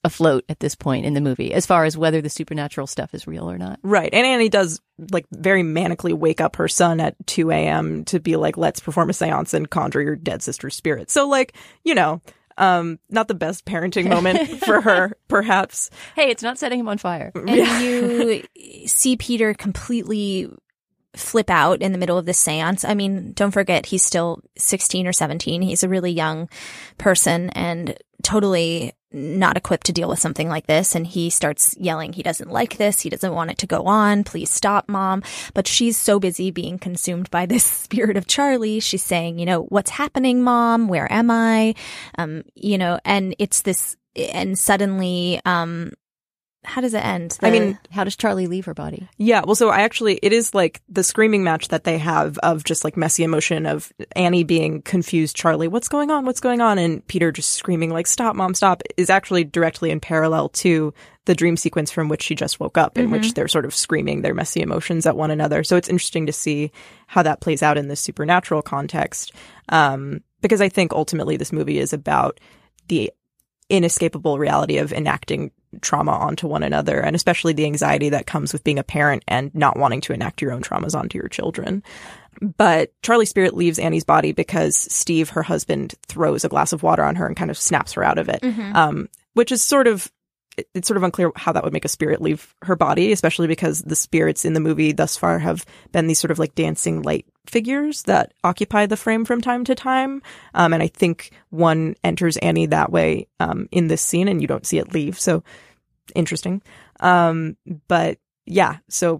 afloat at this point in the movie, as far as whether the supernatural stuff is real or not. Right. And Annie does like very manically wake up her son at two a.m. to be like, let's perform a seance and conjure your dead sister's spirit. So like, you know, um, not the best parenting moment for her, perhaps. Hey, it's not setting him on fire. And you see Peter completely flip out in the middle of this seance. I mean, don't forget, he's still sixteen or seventeen. He's a really young person and totally not equipped to deal with something like this. And he starts yelling, he doesn't like this. He doesn't want it to go on. Please stop, Mom. But she's so busy being consumed by this spirit of Charlie. She's saying, you know, what's happening, Mom? Where am I? Um, you know, and it's this, and suddenly, um, how does it end? The, I mean, how does Charlie leave her body? Yeah, well, so I actually, it is like the screaming match that they have of just like messy emotion of Annie being confused, Charlie, what's going on? What's going on? And Peter just screaming like, stop, Mom, stop, is actually directly in parallel to the dream sequence from which she just woke up, in mm-hmm. which they're sort of screaming their messy emotions at one another. So it's interesting to see how that plays out in this supernatural context. Um, because I think ultimately this movie is about the inescapable reality of enacting trauma onto one another, and especially the anxiety that comes with being a parent and not wanting to enact your own traumas onto your children. But Charlie's spirit leaves Annie's body because Steve, her husband, throws a glass of water on her and kind of snaps her out of it, mm-hmm. um, which is sort of, it's sort of unclear how that would make a spirit leave her body, especially because the spirits in the movie thus far have been these sort of like dancing light figures that occupy the frame from time to time. Um, and I think one enters Annie that way um, in this scene, and you don't see it leave. So interesting. Um, but yeah, so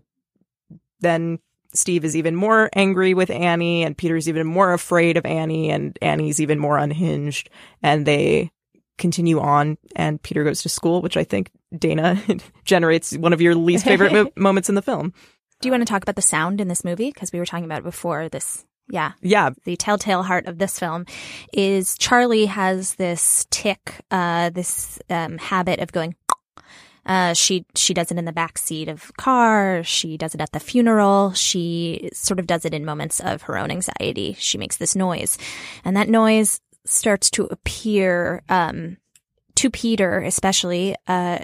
then Steve is even more angry with Annie, and Peter's even more afraid of Annie, and Annie's even more unhinged, and they continue on, and Peter goes to school, which I think, Dana, generates one of your least favorite mo- moments in the film. Do you want to talk about the sound in this movie? Because we were talking about it before this. Yeah. Yeah. The telltale heart of this film is Charlie has this tick, uh, this um, habit of going. Uh, she she does it in the back seat of car. She does it at the funeral. She sort of does it in moments of her own anxiety. She makes this noise, and that noise starts to appear um, to Peter, especially uh,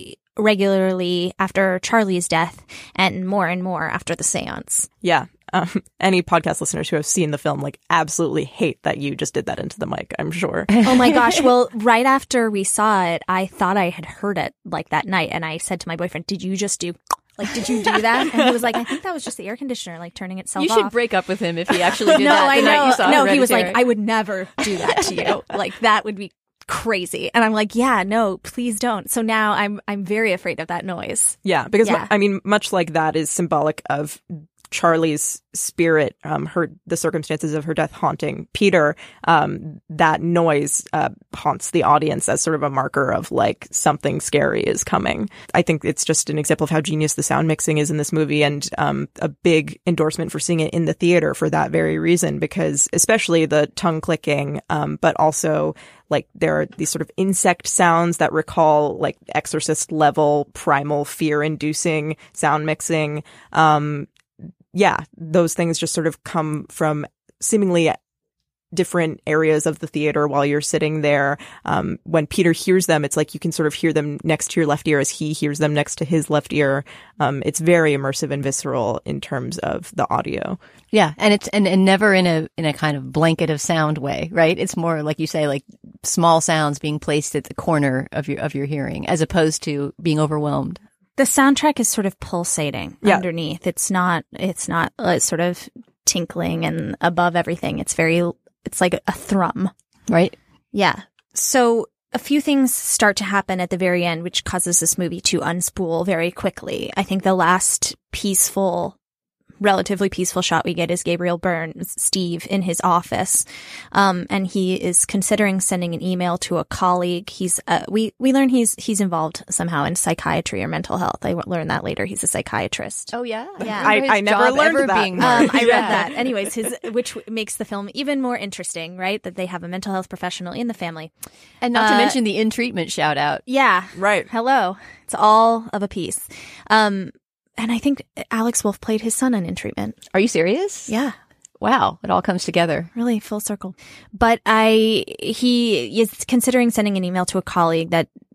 regularly after Charlie's death, and more and more after the seance. Yeah. Um, any podcast listeners who have seen the film like absolutely hate that you just did that into the mic, I'm sure. Oh my gosh. Well, right after we saw it, I thought I had heard it like that night. And I said to my boyfriend, did you just do, like, did you do that? And he was like, I think that was just the air conditioner, like turning itself off. off. You should break up with him if he actually did no, that. I the know. Night you saw no, Hereditary. He was like, I would never do that to you. Like, that would be crazy. And I'm like, yeah, no, please don't. So now I'm, I'm very afraid of that noise. Yeah. Because Yeah. I mean, much like that is symbolic of Charlie's spirit, um, her, the circumstances of her death haunting Peter, um, that noise, uh, haunts the audience as sort of a marker of like something scary is coming. I think it's just an example of how genius the sound mixing is in this movie, and, um, a big endorsement for seeing it in the theater for that very reason, because especially the tongue clicking, um, but also like there are these sort of insect sounds that recall like Exorcist level primal fear inducing sound mixing. Um, Yeah, those things just sort of come from seemingly different areas of the theater while you're sitting there. Um, when Peter hears them, it's like you can sort of hear them next to your left ear as he hears them next to his left ear. Um, it's very immersive and visceral in terms of the audio. Yeah, and it's and, and never in a in a kind of blanket of sound way, right? It's more like you say, like small sounds being placed at the corner of your of your hearing, as opposed to being overwhelmed. The soundtrack is sort of pulsating yeah. underneath. It's not, it's not uh, sort of tinkling and above everything. It's very, it's like a, a thrum. Right? Yeah. So a few things start to happen at the very end, which causes this movie to unspool very quickly. I think the last peaceful, relatively peaceful shot we get is Gabriel Byrne's Steve in his office. Um, and he is considering sending an email to a colleague. He's, uh, we, we learn he's, he's involved somehow in psychiatry or mental health. I learned that later. He's a psychiatrist. Oh, yeah. Yeah. I, I never learned that. Being um, I read yeah. that. Anyways, his, which makes the film even more interesting, right? That they have a mental health professional in the family. And not uh, to mention the in-treatment shout out. Yeah. Right. Hello. It's all of a piece. Um, And I think Alex Wolff played his son in In Treatment. Are you serious? Yeah. Wow. It all comes together. Really full circle. But I, he is considering sending an email to a colleague that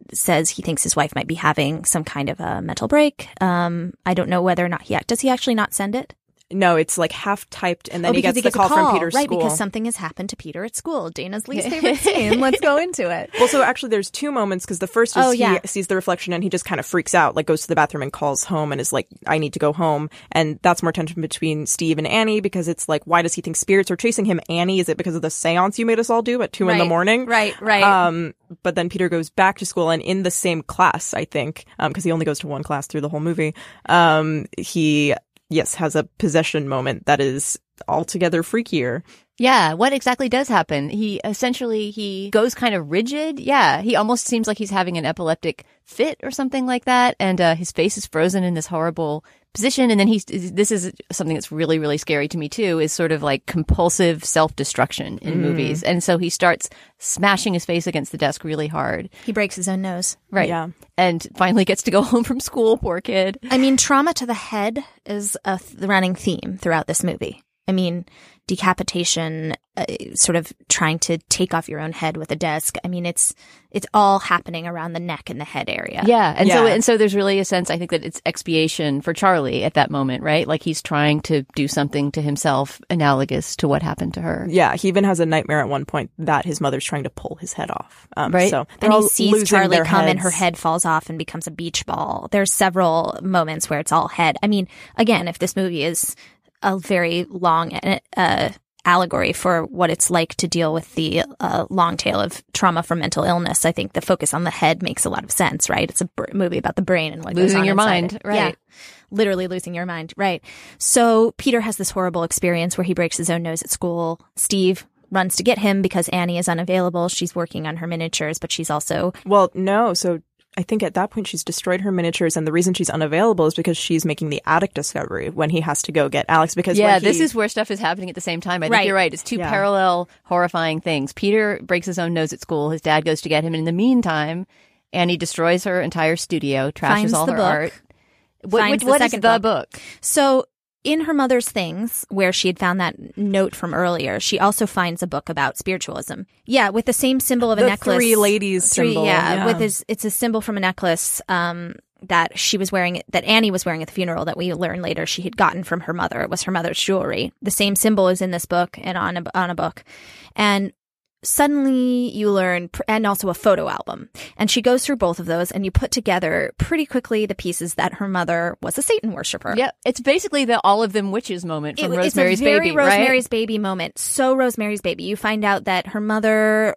says he thinks his wife might be having some kind of a mental break. Um, I don't know whether or not he does he actually not send it? No, it's like half typed, and then oh, he gets he the gets call, a call from Peter's right, school. Because something has happened to Peter at school. Dana's least favorite scene. Let's go into it. Well, so actually there's two moments, because the first is oh, he yeah. sees the reflection and he just kind of freaks out, like goes to the bathroom and calls home and is like, I need to go home. And that's more tension between Steve and Annie, because it's like, why does he think spirits are chasing him? Annie, is it because of the seance you made us all do at two right. in the morning? Right, right. Um, but then Peter goes back to school, and in the same class, I think, um, because he only goes to one class through the whole movie, um, he, yes, has a possession moment that is altogether freakier. Yeah, what exactly does happen? He essentially, he goes kind of rigid. Yeah, he almost seems like he's having an epileptic fit or something like that. And uh, his face is frozen in this horrible position. And then he's, this is something that's really, really scary to me too, is sort of like compulsive self-destruction in mm. movies. And so he starts smashing his face against the desk really hard. He breaks his own nose. Right. Yeah. And finally gets to go home from school, poor kid. I mean, trauma to the head is a th- running theme throughout this movie. I mean, decapitation, uh, sort of trying to take off your own head with a desk. I mean, it's it's all happening around the neck and the head area. Yeah, and yeah. so and so there's really a sense, I think, that it's expiation for Charlie at that moment, right? Like he's trying to do something to himself analogous to what happened to her. Yeah, he even has a nightmare at one point that his mother's trying to pull his head off. Um, right. So and he sees Charlie come heads. and her head falls off and becomes a beach ball. There's several moments where it's all head. I mean, again, if this movie is a very long uh, allegory for what it's like to deal with the uh, long tail of trauma from mental illness, I think the focus on the head makes a lot of sense, right? It's a br- movie about the brain and what goes losing on your inside mind, it. right? Yeah, literally losing your mind, right? So Peter has this horrible experience where he breaks his own nose at school. Steve runs to get him because Annie is unavailable. She's working on her miniatures, but she's also well, no, so. I think at that point she's destroyed her miniatures, and the reason she's unavailable is because she's making the attic discovery when he has to go get Alex. Because yeah, when he, this is where stuff is happening at the same time. I think right. you're right. It's two yeah. parallel, horrifying things. Peter breaks his own nose at school. His dad goes to get him, and in the meantime, Annie destroys her entire studio, trashes finds all the her book, art. What, finds what, what the is second the book? book? So in her mother's things, where she had found that note from earlier, she also finds a book about spiritualism. Yeah, with the same symbol of a the necklace. three ladies three, symbol. Yeah, yeah. with his, it's a symbol from a necklace um, that she was wearing, that Annie was wearing at the funeral, that we learn later she had gotten from her mother. It was her mother's jewelry. The same symbol is in this book and on a, on a book. And suddenly you learn, and also a photo album. And she goes through both of those, and you put together pretty quickly the pieces that her mother was a Satan worshiper. Yeah, it's basically the All of Them Witches moment from it, Rosemary's it's a very Baby, Rosemary's right? Baby moment. So Rosemary's Baby. You find out that her mother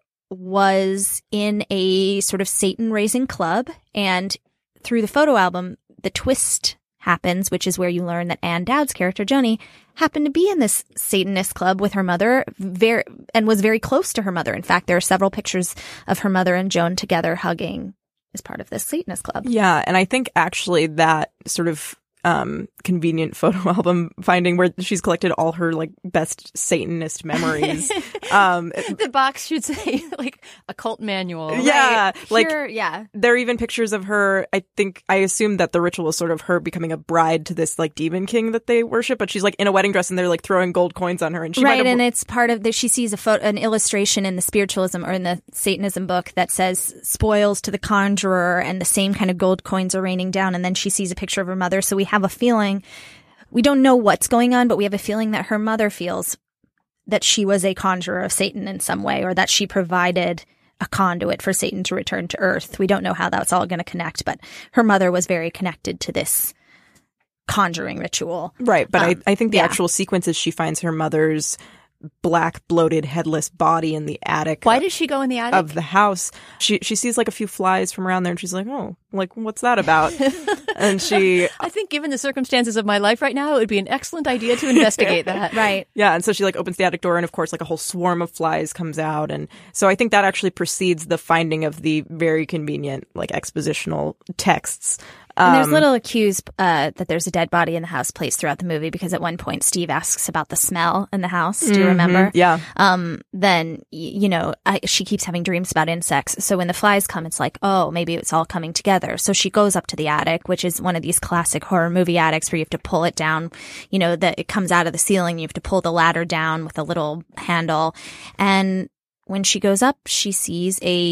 was in a sort of Satan raising club, and through the photo album, the twist happens, which is where you learn that Ann Dowd's character, Joni, happened to be in this Satanist club with her mother very, and was very close to her mother. In fact, there are several pictures of her mother and Joan together hugging as part of this Satanist club. Yeah, and I think actually that sort of um convenient photo album finding where she's collected all her like best Satanist memories. um the box should say like occult manual. Yeah, right? like Here, yeah. There are even pictures of her. I think I assume that the ritual is sort of her becoming a bride to this like demon king that they worship, but she's like in a wedding dress and they're like throwing gold coins on her, and she right, might have... and it's part of the, she sees a photo, an illustration in the spiritualism or in the Satanism book that says spoils to the conjurer, and the same kind of gold coins are raining down, and then she sees a picture of her mother. So we have a feeling, we don't know what's going on, but we have a feeling that her mother feels that she was a conjurer of Satan in some way, or that she provided a conduit for Satan to return to Earth. We don't know how that's all going to connect, but her mother was very connected to this conjuring ritual. Right, but um, I, I think the yeah. actual sequence is she finds her mother's black, bloated, headless body in the attic. Why does she go in the attic? Of the house. She she sees like a few flies from around there, and she's like, oh, like, what's that about? And she... I think given the circumstances of my life right now, it would be an excellent idea to investigate that. Right. Yeah, and so she like opens the attic door, and of course like a whole swarm of flies comes out, and so I think that actually precedes the finding of the very convenient like expositional texts. And there's Um, little accused uh, that there's a dead body in the house placed throughout the movie, because at one point Steve asks about the smell in the house. Do you remember? Mm-hmm. Yeah. Um, then, y- you know, I, she keeps having dreams about insects. So when the flies come, it's like, oh, maybe it's all coming together. So she goes up to the attic, which is one of these classic horror movie attics where you have to pull it down. You know, that it comes out of the ceiling. You have to pull the ladder down with a little handle. And when she goes up, she sees a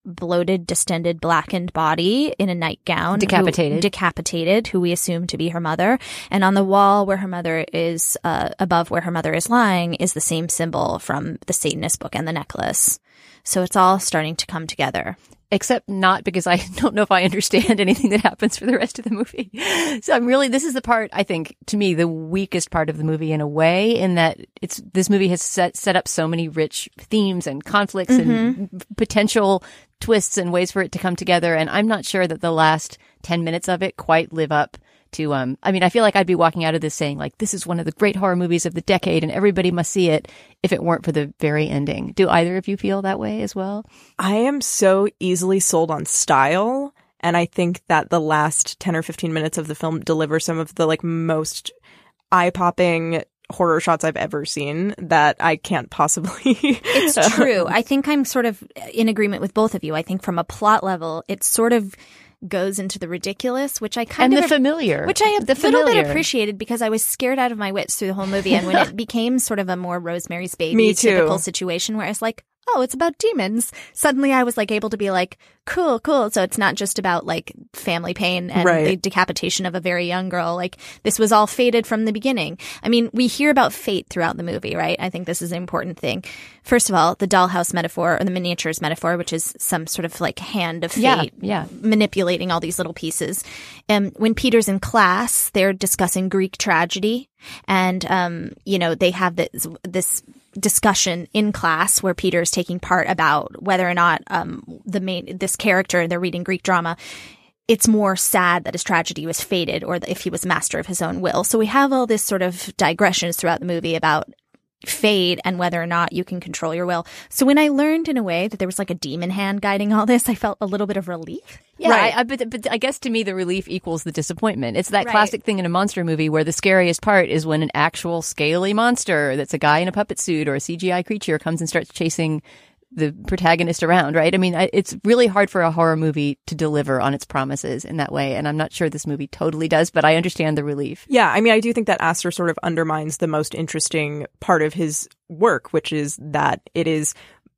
bloated, distended, blackened body in a nightgown. Decapitated. Who, decapitated, who we assume to be her mother. And on the wall where her mother is, uh, above where her mother is lying, is the same symbol from the Satanist book and the necklace. So it's all starting to come together. Except not, because I don't know if I understand anything that happens for the rest of the movie. So I'm really, this is the part, I think, to me, the weakest part of the movie in a way, in that it's, this movie has set, set up so many rich themes and conflicts mm-hmm. and potential twists and ways for it to come together. And I'm not sure that the last ten minutes of it quite live up to, um, I mean, I feel like I'd be walking out of this saying, like, this is one of the great horror movies of the decade and everybody must see it if it weren't for the very ending. Do either of you feel that way as well? I am so easily sold on style. And I think that the last ten or fifteen minutes of the film deliver some of the like most eye-popping horror shots I've ever seen that I can't possibly. It's true. I think I'm sort of in agreement with both of you. I think from a plot level, it's sort of goes into the ridiculous, which I kind and of the familiar, which I a the little familiar. bit appreciated because I was scared out of my wits through the whole movie, and when it became sort of a more Rosemary's Baby Me too. typical situation where I was like, oh, it's about demons. Suddenly I was like able to be like, cool, cool. So it's not just about like family pain and right. the decapitation of a very young girl. Like this was all fated from the beginning. I mean, we hear about fate throughout the movie, right? I think this is an important thing. First of all, the dollhouse metaphor or the miniatures metaphor, which is some sort of like hand of fate yeah, yeah. manipulating all these little pieces. And um, when Peter's in class, they're discussing Greek tragedy. And, um, you know, they have this, this discussion in class where Peter is taking part about whether or not um, the main this character, they're reading Greek drama, it's more sad that his tragedy was fated or if he was master of his own will. So we have all this sort of digressions throughout the movie about fate and whether or not you can control your will. So when I learned in a way that there was like a demon hand guiding all this, I felt a little bit of relief. Yeah, right. I, I, but, but I guess to me the relief equals the disappointment. It's that Right. classic thing in a monster movie where the scariest part is when an actual scaly monster that's a guy in a puppet suit or a C G I creature comes and starts chasing the protagonist around, right? I mean, I, it's really hard for a horror movie to deliver on its promises in that way, and I'm not sure this movie totally does, but I understand the relief. Yeah, I mean, I do think that Aster sort of undermines the most interesting part of his work, which is that it is,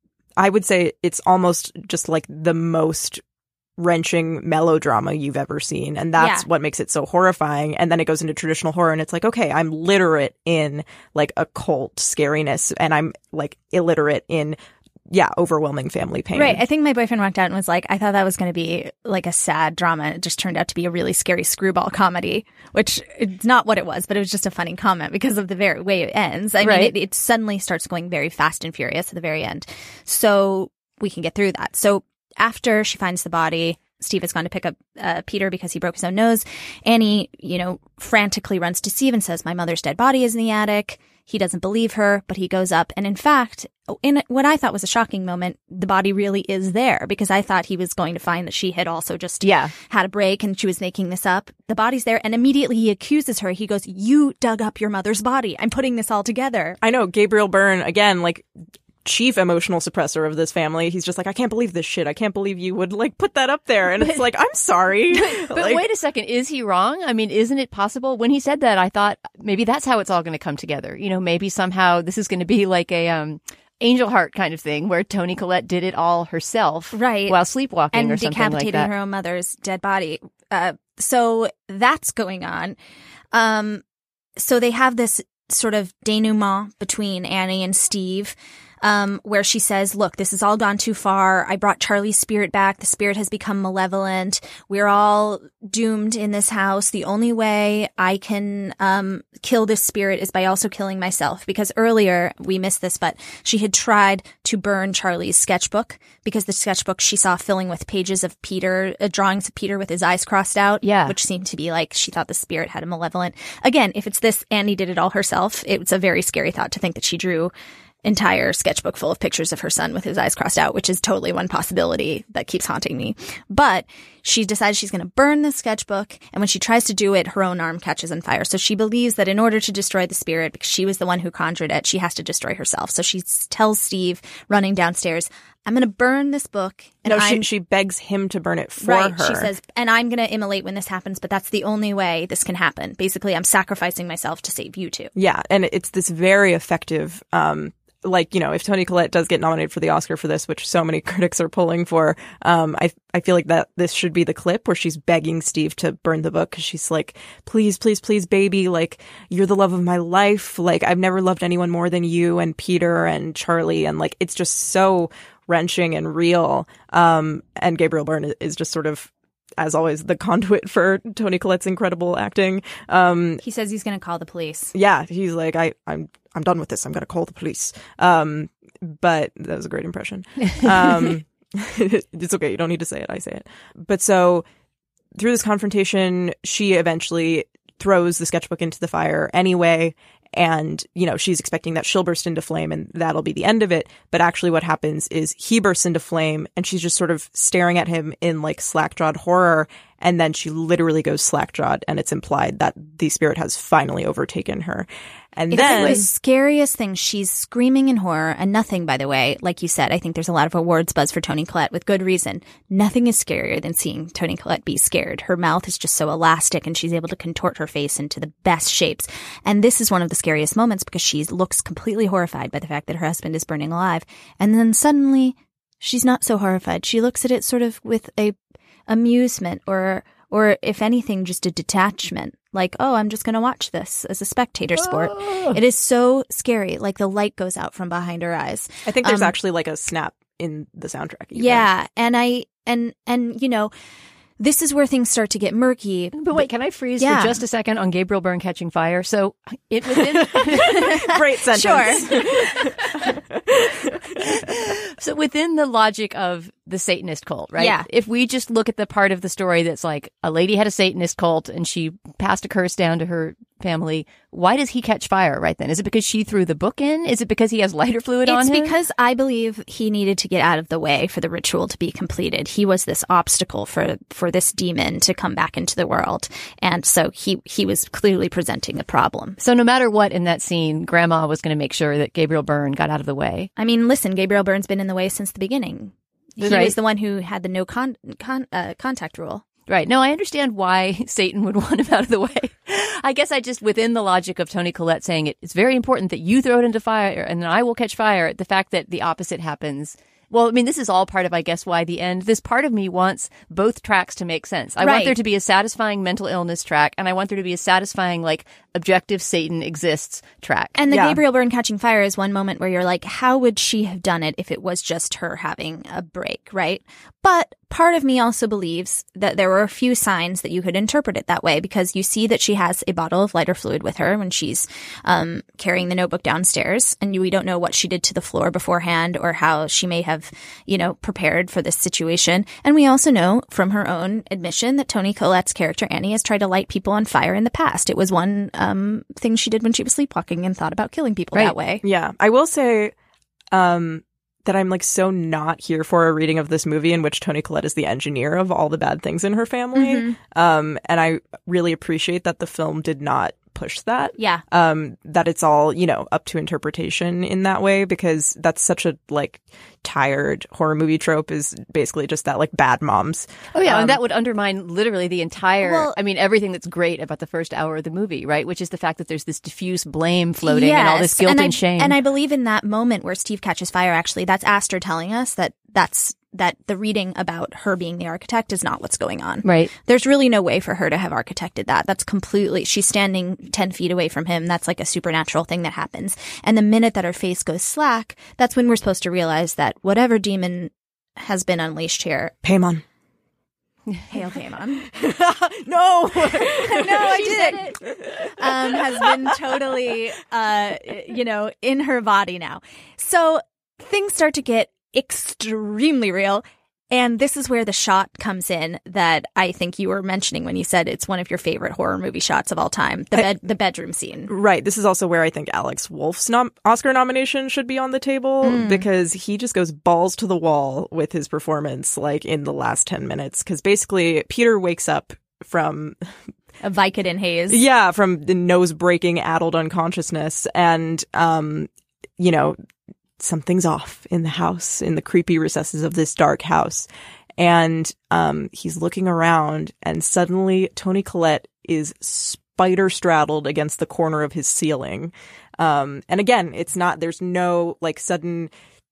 I would say it's almost just like the most wrenching melodrama you've ever seen. And that's Yeah. what makes it so horrifying. And then it goes into traditional horror and it's like, okay, I'm literate in like occult scariness and I'm like illiterate in yeah, overwhelming family pain. Right. I think my boyfriend walked out and was like, I thought that was going to be like a sad drama. And it just turned out to be a really scary screwball comedy, which it's not what it was, but it was just a funny comment because of the very way it ends. I Right. mean, it, it suddenly starts going very fast and furious at the very end. So we can get through that. So after she finds the body, Steve has gone to pick up uh, Peter because he broke his own nose. Annie, you know, frantically runs to Steve and says, my mother's dead body is in the attic. He doesn't believe her, but he goes up. And in fact, in what I thought was a shocking moment, the body really is there because I thought he was going to find that she had also just Yeah. had a break and she was making this up. The body's there. And immediately he accuses her. He goes, you dug up your mother's body. I'm putting this all together. I know, Gabriel Byrne, again, like, chief emotional suppressor of this family. He's just like, I can't believe this shit. I can't believe you would like put that up there. And it's like, I'm sorry. But Like, wait a second, is he wrong? I mean, isn't it possible? When he said that, I thought maybe that's how it's all going to come together. You know, maybe somehow this is going to be like a um, Angel Heart kind of thing where Toni Collette did it all herself, Right. while sleepwalking And or something like decapitating that. her own mother's dead body. Uh, so that's going on. Um, so they have this sort of denouement between Annie and Steve. Um, where she says, look, this has all gone too far. I brought Charlie's spirit back. The spirit has become malevolent. We're all doomed in this house. The only way I can um, kill this spirit is by also killing myself. Because earlier, we missed this, but she had tried to burn Charlie's sketchbook because the sketchbook she saw filling with pages of Peter, uh, drawings of Peter with his eyes crossed out, Yeah. which seemed to be like she thought the spirit had a malevolent. Again, if it's this, Annie did it all herself. It's a very scary thought to think that she drew entire sketchbook full of pictures of her son with his eyes crossed out, which is totally one possibility that keeps haunting me. But she decides she's going to burn the sketchbook, and when she tries to do it, her own arm catches on fire. So she believes that in order to destroy the spirit, because she was the one who conjured it, she has to destroy herself. So she s- tells Steve, running downstairs, I'm going to burn this book. And no, she, I'm she begs him to burn it for Right. her. She says, and I'm going to immolate when this happens, but that's the only way this can happen. Basically, I'm sacrificing myself to save you two. Yeah, and it's this very effective, um, like, you know, if Toni Collette does get nominated for the Oscar for this, which so many critics are pulling for, um, I I feel like that this should be the clip where she's begging Steve to burn the book because she's like, please, please, please, baby, like, you're the love of my life. Like, I've never loved anyone more than you and Peter and Charlie. And like, it's just so wrenching and real. Um, and Gabriel Byrne is just sort of, as always, the conduit for Toni Collette's incredible acting. Um, he says he's going to call the police. Yeah, he's like, I, I'm, I'm done with this. I'm going to call the police. Um, but that was a great impression. Um, it's okay. You don't need to say it. I say it. But so through this confrontation, she eventually throws the sketchbook into the fire anyway. And, you know, she's expecting that she'll burst into flame and that'll be the end of it. But actually what happens is he bursts into flame and she's just sort of staring at him in like slack-jawed horror. And then she literally goes slack-jawed and it's implied that the spirit has finally overtaken her. And it's then the scariest thing. She's screaming in horror and nothing, by the way, like you said, I think there's a lot of awards buzz for Toni Collette with good reason. Nothing is scarier than seeing Toni Collette be scared. Her mouth is just so elastic and she's able to contort her face into the best shapes. And this is one of the scariest moments because she looks completely horrified by the fact that her husband is burning alive. And then suddenly she's not so horrified. She looks at it sort of with a amusement or or if anything, just a detachment. Like, oh, I'm just going to watch this as a spectator sport. Oh. It is so scary. Like the light goes out from behind her eyes. I think there's um, actually like a snap in the soundtrack. Even. Yeah. And I, and, and, you know, this is where things start to get murky. But wait, can I freeze yeah. for just a second on Gabriel Byrne catching fire? So it within great sentence. Sure. So within the logic of the Satanist cult, right? Yeah. If we just look at the part of the story that's like a lady had a Satanist cult and she passed a curse down to her family, why does he catch fire right then? Is it because she threw the book in? Is it because he has lighter fluid it's on him? It's because I believe he needed to get out of the way for the ritual to be completed. He was this obstacle for for this demon to come back into the world. And so he, he was clearly presenting a problem. So no matter what in that scene, Grandma was going to make sure that Gabriel Byrne got out of the way. I mean, listen, Gabriel Byrne's been in the way since the beginning. He right. was the one who had the no con, con uh, contact rule. Right. No, I understand why Satan would want him out of the way. I guess I just, within the logic of Toni Collette saying it, it's very important that you throw it into fire and then I will catch fire. The fact that the opposite happens. Well, I mean, this is all part of, I guess, why the end. This part of me wants both tracks to make sense. I right. want there to be a satisfying mental illness track, and I want there to be a satisfying, like, objective Satan exists track. And the yeah. Gabriel Byrne catching fire is one moment where you're like, how would she have done it if it was just her having a break, right? But part of me also believes that there were a few signs that you could interpret it that way because you see that she has a bottle of lighter fluid with her when she's um, carrying the notebook downstairs, and we don't know what she did to the floor beforehand or how she may have, you know, prepared for this situation. And we also know from her own admission that Toni Collette's character Annie has tried to light people on fire in the past. It was one um, thing she did when she was sleepwalking and thought about killing people right. that way. Yeah, I will say um, that I'm like so not here for a reading of this movie in which Toni Collette is the engineer of all the bad things in her family. Mm-hmm. Um, and I really appreciate that the film did not push that. Yeah. Um, that it's all, you know, up to interpretation in that way, because that's such a like tired horror movie trope, is basically just that like bad moms. Oh yeah, um, and that would undermine literally the entire, well, I mean, everything that's great about the first hour of the movie, right? Which is the fact that there's this diffuse blame floating yes. and all this guilt and, and I, shame. And I believe in that moment where Steve catches fire, actually, that's Aster telling us that that's that the reading about her being the architect is not what's going on. Right. There's really no way for her to have architected that. That's completely, she's standing ten feet away from him. That's like a supernatural thing that happens. And the minute that her face goes slack, that's when we're supposed to realize that whatever demon has been unleashed here. Paimon. Hail Paimon. No! no, I did it. Um, has been totally, uh, you know, in her body now. So things start to get extremely real. And this is where the shot comes in that I think you were mentioning when you said it's one of your favorite horror movie shots of all time, the bed, the bedroom scene. Right. This is also where I think Alex Wolff's nom- Oscar nomination should be on the table, mm. because he just goes balls to the wall with his performance, like in the last ten minutes. Because basically, Peter wakes up from a Vicodin haze. Yeah, from the nose breaking, addled unconsciousness, and um, you know. Something's off in the house, in the creepy recesses of this dark house. And um, he's looking around, and suddenly Toni Collette is spider straddled against the corner of his ceiling. Um, and again, it's not, there's no like sudden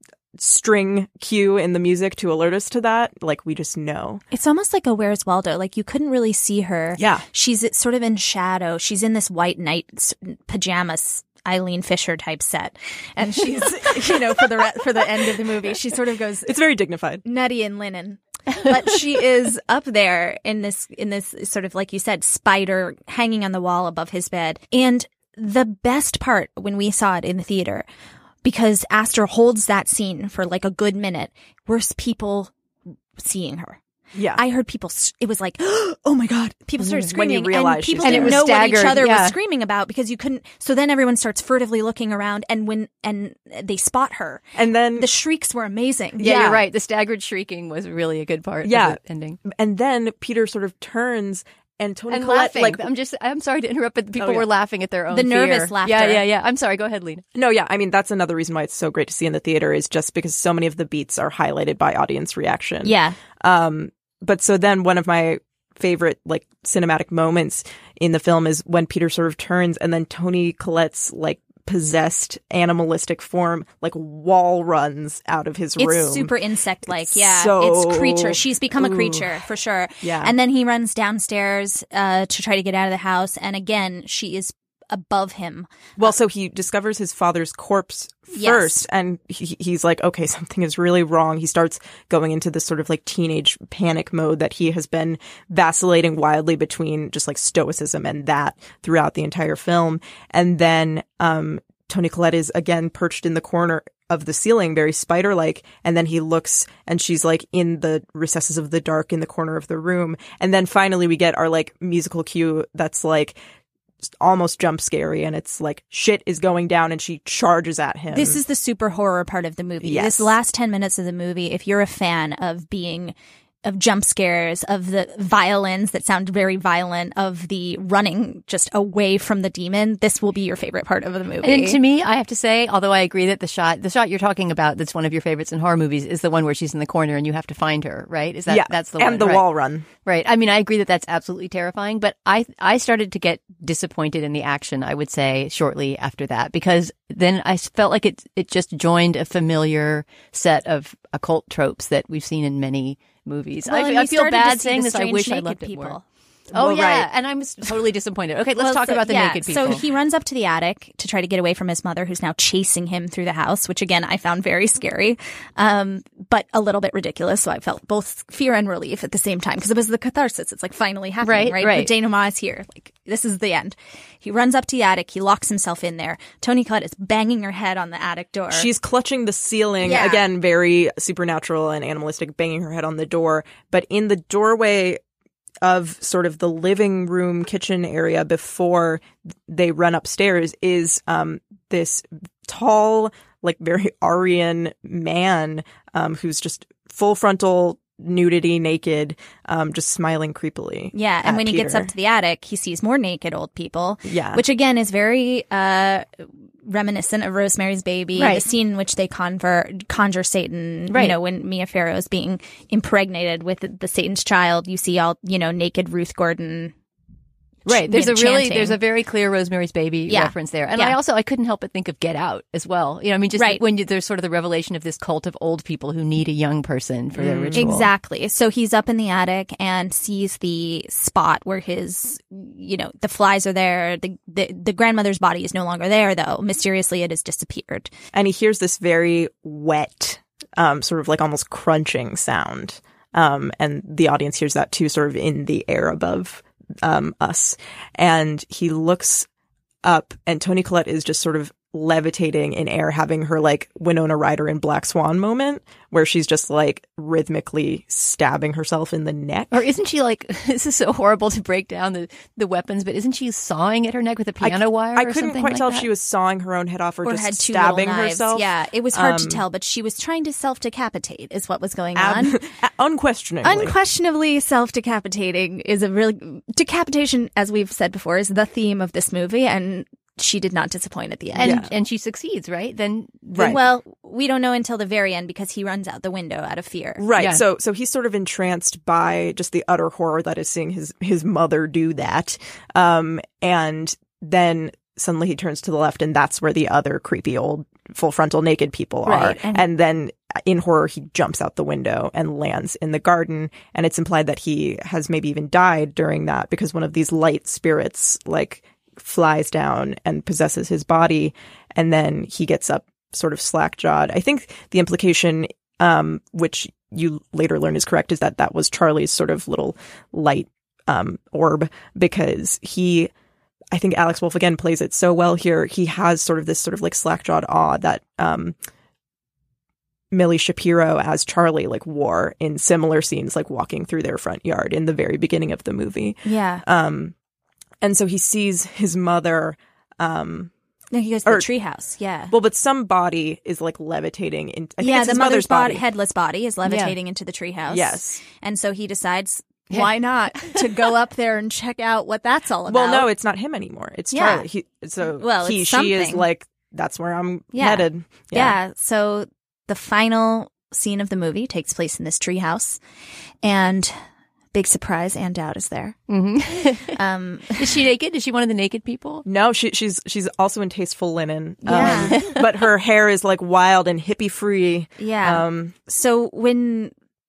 string cue in the music to alert us to that. Like, we just know. It's almost like a Where's Waldo. Like, you couldn't really see her. Yeah. She's sort of in shadow. She's in this white night s- pajamas, Eileen Fisher type set. And she's, you know, for the re- for the end of the movie, she sort of goes, it's very dignified, nutty in linen. But she is up there in this in this sort of, like you said, spider hanging on the wall above his bed. And the best part when we saw it in the theater, because Astor holds that scene for like a good minute, were people seeing her. Yeah. I heard people, it was like, oh my God, people started screaming. When you realize and people she's didn't there. know what each staggered, other yeah. was screaming about because you couldn't. So then everyone starts furtively looking around, and when, and they spot her. And then the shrieks were amazing. Yeah, Yeah. you're right. The staggered shrieking was really a good part Yeah. of the ending. And then Peter sort of turns and Toni And Collette, laughing. like, I'm just, I'm sorry to interrupt, but people Oh, yeah. were laughing at their own The nervous fear. laughter. Yeah, yeah, yeah. I'm sorry. Go ahead, Lena. no, yeah. I mean, that's another reason why it's so great to see in the theater, is just because so many of the beats are highlighted by audience reaction. Yeah. Um, but so then one of my favorite like cinematic moments in the film is when Peter sort of turns and then Toni Collette's like possessed animalistic form like wall runs out of his It's room. super insect like. It's Yeah. so- It's creature. She's become a Ooh. creature for sure. Yeah. And then he runs downstairs uh, to try to get out of the house. And again, she is above him. Well, so he discovers his father's corpse Yes. first, and he, he's like, okay, something is really wrong. He starts going into this sort of like teenage panic mode that he has been vacillating wildly between just like stoicism and that throughout the entire film. And then um, Toni Collette is again perched in the corner of the ceiling, very spider-like, and then he looks and she's like in the recesses of the dark in the corner of the room. And then finally we get our like musical cue that's like almost jump scary, and it's like shit is going down and she charges at him. This is the super horror part of the movie. Yes. This last ten minutes of the movie, if you're a fan of being of jump scares, of the violins that sound very violent, of the running just away from the demon, this will be your favorite part of the movie. And to me, I have to say, although I agree that the shot, the shot you're talking about, that's one of your favorites in horror movies, is the one where she's in the corner and you have to find her, right? Is that yeah, that's the and one, the right? wall run. Right. I mean, I agree that that's absolutely terrifying, but I I started to get disappointed in the action, I would say, shortly after that, because then I felt like it it just joined a familiar set of occult tropes that we've seen in many movies. Well, I, and I you feel started to bad see saying the this. I strange wish I naked loved it people. more. Oh, Well, yeah. right. And I'm totally disappointed. Okay, let's Well, talk so- about the yeah, naked people. So he runs up to the attic to try to get away from his mother, who's now chasing him through the house, which again I found very scary, um, but a little bit ridiculous. So I felt both fear and relief at the same time because it was the catharsis. It's like finally happening, Right, right? right. The denouement is here. Like this is the end. He runs up to the attic. He locks himself in there. Toni Collette is banging her head on the attic door. She's clutching the ceiling, Yeah. again, very supernatural and animalistic, banging her head on the door. But in the doorway of sort of the living room kitchen area before they run upstairs is um, this tall, like very Aryan man um, who's just full frontal nudity, naked, um, just smiling creepily. Yeah, and at when he gets Peter. up to the attic, he sees more naked old people. Yeah. Which again is very uh, reminiscent of Rosemary's Baby, Right. the scene in which they convert, conjure Satan. Right. You know, when Mia Farrow is being impregnated with the, the Satan's child, you see all, you know, naked Ruth Gordon. Right. There's a you know, really, chanting. there's a very clear Rosemary's Baby Yeah. reference there. And Yeah. I also, I couldn't help but think of Get Out as well. You know, I mean, just Right. when you, there's sort of the revelation of this cult of old people who need a young person for their ritual. Exactly. So he's up in the attic and sees the spot where his, you know, the flies are there. The, the, the grandmother's body is no longer there, though. Mysteriously, it has disappeared. And he hears this very wet, um, sort of like almost crunching sound. Um, and the audience hears that too, sort of in the air above um, us. And he looks up, and Toni Collette is just sort of levitating in air, having her like Winona Ryder in Black Swan moment, where she's just like rhythmically stabbing herself in the neck. Or isn't she like, this is so horrible to break down the, the weapons, but isn't she sawing at her neck with a piano I, wire? I or couldn't something quite like tell that? if she was sawing her own head off or, Or just had two stabbing little knives. herself. Yeah, it was hard to Um, tell, but she was trying to self-decapitate is what was going on. Ab- unquestionably. Unquestionably self-decapitating is a really... Decapitation, as we've said before, is the theme of this movie, and she did not disappoint at the end. And, Yeah. and she succeeds, right? Then, then Right. Well, we don't know until the very end because he runs out the window out of fear. Right. Yeah. So so he's sort of entranced by just the utter horror that is seeing his his mother do that. Um and then suddenly he turns to the left, and that's where the other creepy old full frontal naked people Right, are. and- And then in horror, he jumps out the window and lands in the garden. And it's implied that he has maybe even died during that because one of these light spirits like flies down and possesses his body. And then he gets up sort of slack jawed. I think the implication, um, which you later learn is correct, is that that was Charlie's sort of little light um, orb, because he, I think Alex Wolff again plays it so well here. He has sort of this sort of like slack jawed awe that um, Millie Shapiro as Charlie like wore in similar scenes, like walking through their front yard in the very beginning of the movie. Yeah. Um, and so he sees his mother. Um, No, he goes to or- the treehouse. Yeah. well, but some body is like levitating. In, I think yeah, it's the his mother's body, body. headless body, is levitating into the treehouse. Yes. And so he decides, why not, to go up there and check out what that's all about. Well, no, it's not him anymore. It's Yeah. Charlie. He, so Well, he, it's she is something. like, that's where I'm Yeah. headed. Yeah. So the final scene of the movie takes place in this treehouse, and big surprise, Ann Dowd is there. Mm-hmm. Um, Is she naked? Is she one of the naked people? No, she, she's she's also in tasteful linen. Yeah. Um, but her hair is like wild and hippie free. yeah. Um, So when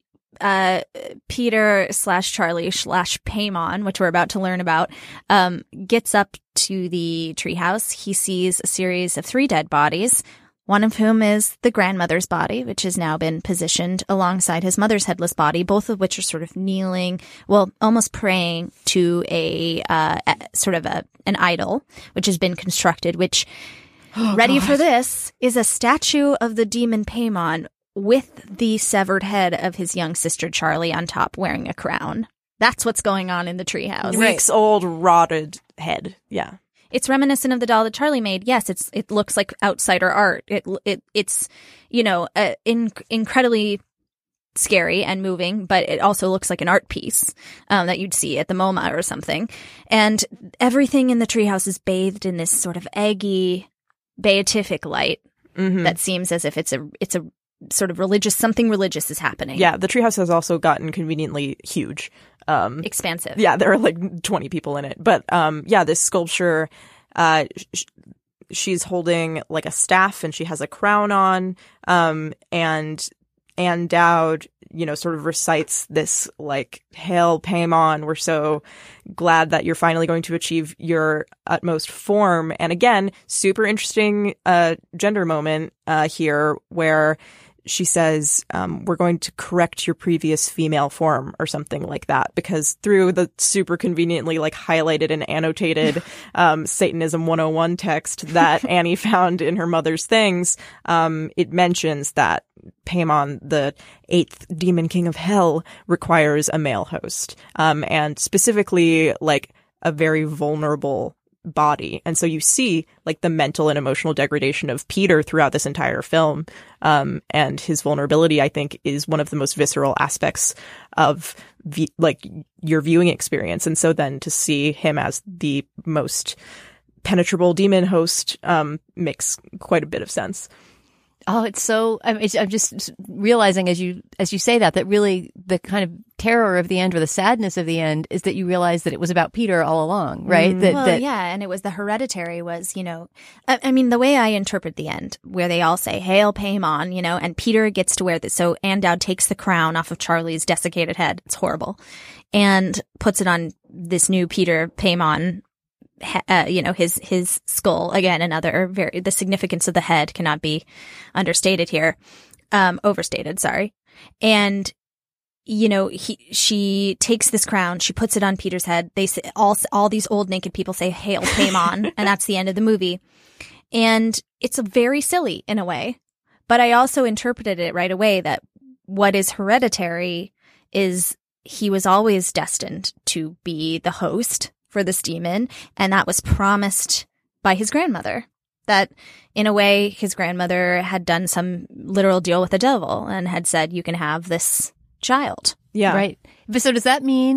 uh, Peter slash Charlie slash Paimon, which we're about to learn about, um, gets up to the treehouse, he sees a series of three dead bodies, one of whom is the grandmother's body, which has now been positioned alongside his mother's headless body, both of which are sort of kneeling, well, almost praying to a, uh, a sort of a an idol, which has been constructed, which, ready for this, is a statue of the demon Paimon with the severed head of his young sister Charlie on top, wearing a crown. That's what's going on in the treehouse. weeks old, rotted head. Yeah. It's reminiscent of the doll that Charlie made. Yes, it's it looks like outsider art. It it it's you know uh, in, incredibly scary and moving, but it also looks like an art piece um, that you'd see at the MoMA or something. And everything in the treehouse is bathed in this sort of eggy, beatific light Mm-hmm. that seems as if it's a it's a sort of religious something religious is happening. Yeah, the treehouse has also gotten conveniently huge. Um, Expansive. yeah, there are like twenty people in it. But um, yeah, this sculpture, uh, sh- she's holding like a staff and she has a crown on. Um, and Ann Dowd, you know, sort of recites this like, "Hail Paimon, we're so glad that you're finally going to achieve your utmost form." And again, super interesting uh, gender moment uh, here where she says, um, "We're going to correct your previous female form," or something like that, because through the super conveniently like highlighted and annotated um, Satanism one oh one text that Annie found in her mother's things, um, it mentions that Paimon, the eighth demon king of hell, requires a male host, um, and specifically like a very vulnerable body. And so you see like the mental and emotional degradation of Peter throughout this entire film. Um, and his vulnerability, I think, is one of the most visceral aspects of v- like your viewing experience. And so then to see him as the most penetrable demon host, um, makes quite a bit of sense. Oh, it's so. I'm, it's, I'm just realizing as you as you say that that really the kind of terror of the end or the sadness of the end is that you realize that it was about Peter all along, right? Mm. That, Well, that, yeah, and it was the hereditary was, you know, I, I mean, the way I interpret the end, where they all say, "Hail Paimon," you know, and Peter gets to wear this. So Ann Dowd takes the crown off of Charlie's desiccated head. It's horrible. And puts it on this new Peter Paimon, uh, you know, his, his skull. Again, another very, the significance of the head cannot be understated here. Um, overstated, sorry. And, you know, he, she takes this crown, she puts it on Peter's head. They say, all, all these old naked people say, "Hail Paimon," and that's the end of the movie. And it's a very silly in a way, but I also interpreted it right away that what is hereditary is he was always destined to be the host for this demon, and that was promised by his grandmother. That, in a way, his grandmother had done some literal deal with the devil and had said, "You can have this child." Yeah. right. But so does that mean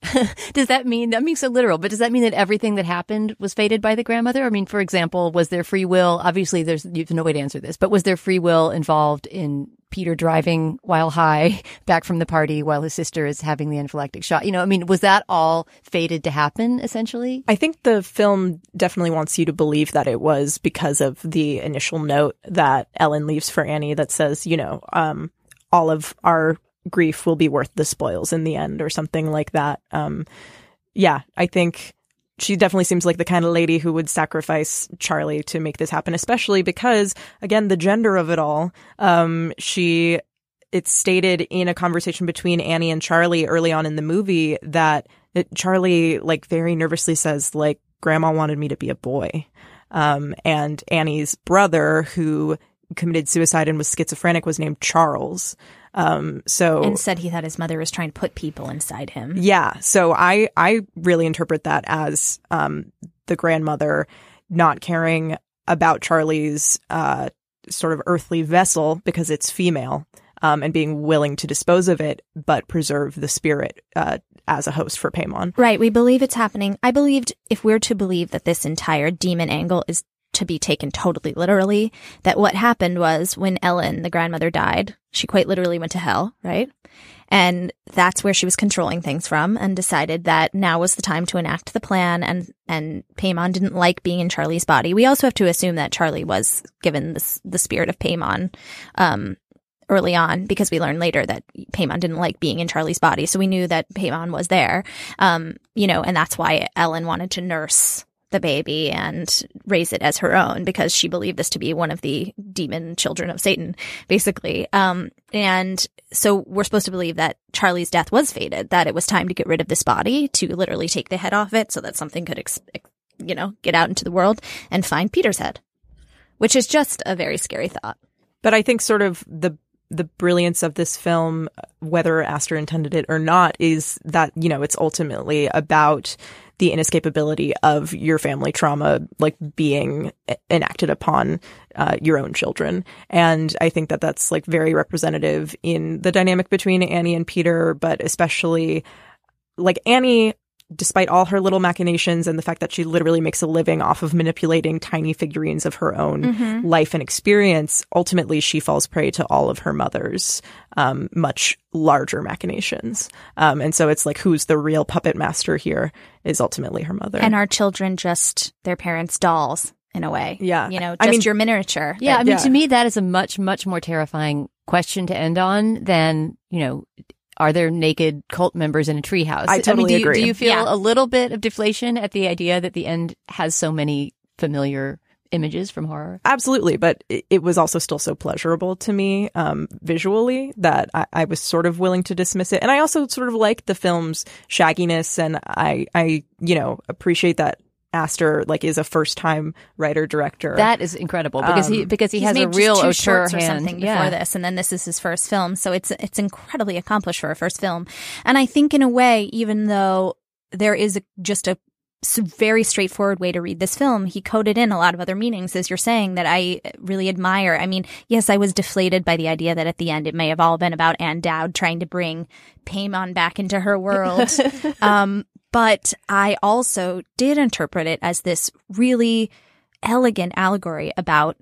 Does that mean, that means so literal, but does that mean that everything that happened was fated by the grandmother? I mean, for example, was there free will? Obviously, there's, you have no way to answer this, but was there free will involved in Peter driving while high back from the party while his sister is having the anaphylactic shock? You know, I mean, was that all fated to happen, essentially? I think the film definitely wants you to believe that it was because of the initial note that Ellen leaves for Annie that says, you know, um, all of our grief will be worth the spoils in the end, or something like that. Um, yeah, I think she definitely seems like the kind of lady who would sacrifice Charlie to make this happen, especially because, again, the gender of it all. Um, she, it's stated in a conversation between Annie and Charlie early on in the movie that it, Charlie, like, very nervously says, like, Grandma wanted me to be a boy. Um, and Annie's brother, who committed suicide and was schizophrenic, was named Charles. Um, so and said he thought his mother was trying to put people inside him. Yeah. So I, I really interpret that as, um, the grandmother not caring about Charlie's, uh, sort of earthly vessel because it's female, um, and being willing to dispose of it, but preserve the spirit, uh, as a host for Paimon. Right. We believe it's happening. I believed, if we're to believe that this entire demon angle is to be taken totally literally, that what happened was when Ellen, the grandmother, died, she quite literally went to hell, right? And that's where she was controlling things from, and decided that now was the time to enact the plan, and, and Paimon didn't like being in Charlie's body. We also have to assume that Charlie was given this, the spirit of Paimon, um, early on, because we learned later that Paimon didn't like being in Charlie's body. So we knew that Paimon was there, um, you know, and that's why Ellen wanted to nurse the baby and raise it as her own, because she believed this to be one of the demon children of Satan, basically. Um, and so we're supposed to believe that Charlie's death was fated, that it was time to get rid of this body, to literally take the head off it so that something could, ex- you know, get out into the world and find Peter's head, which is just a very scary thought. But I think sort of the the brilliance of this film, whether Aster intended it or not, is that, you know, it's ultimately about the inescapability of your family trauma, like, being enacted upon uh, your own children. And I think that that's, like, very representative in the dynamic between Annie and Peter, but especially, like, Annie, despite all her little machinations and the fact that she literally makes a living off of manipulating tiny figurines of her own mm-hmm. life and experience, ultimately she falls prey to all of her mother's um, much larger machinations. Um, and so it's like, who's the real puppet master here is ultimately her mother. And our children just their parents' dolls, in a way. Yeah. You know, just I mean, your miniature. Yeah, that, I mean, yeah. to me, that is a much, much more terrifying question to end on than, you know, are there naked cult members in a treehouse? I totally I mean, do you, agree. Do you feel Yeah. a little bit of deflation at the idea that the end has so many familiar images from horror? Absolutely, but it, it was also still so pleasurable to me um, visually that I, I was sort of willing to dismiss it. And I also sort of like the film's shagginess, and I, I, you know, appreciate that Aster, like, is a first-time writer-director. That is incredible, because um, he because he He's has made a real just two auteur shorts or hand. something yeah. before this, and then this is his first film, so it's it's incredibly accomplished for a first film. And I think, in a way, even though there is a, just a very straightforward way to read this film, he coded in a lot of other meanings, as you're saying, that I really admire. I mean, yes, I was deflated by the idea that at the end it may have all been about Ann Dowd trying to bring Paimon back into her world. um, but I also did interpret it as this really elegant allegory about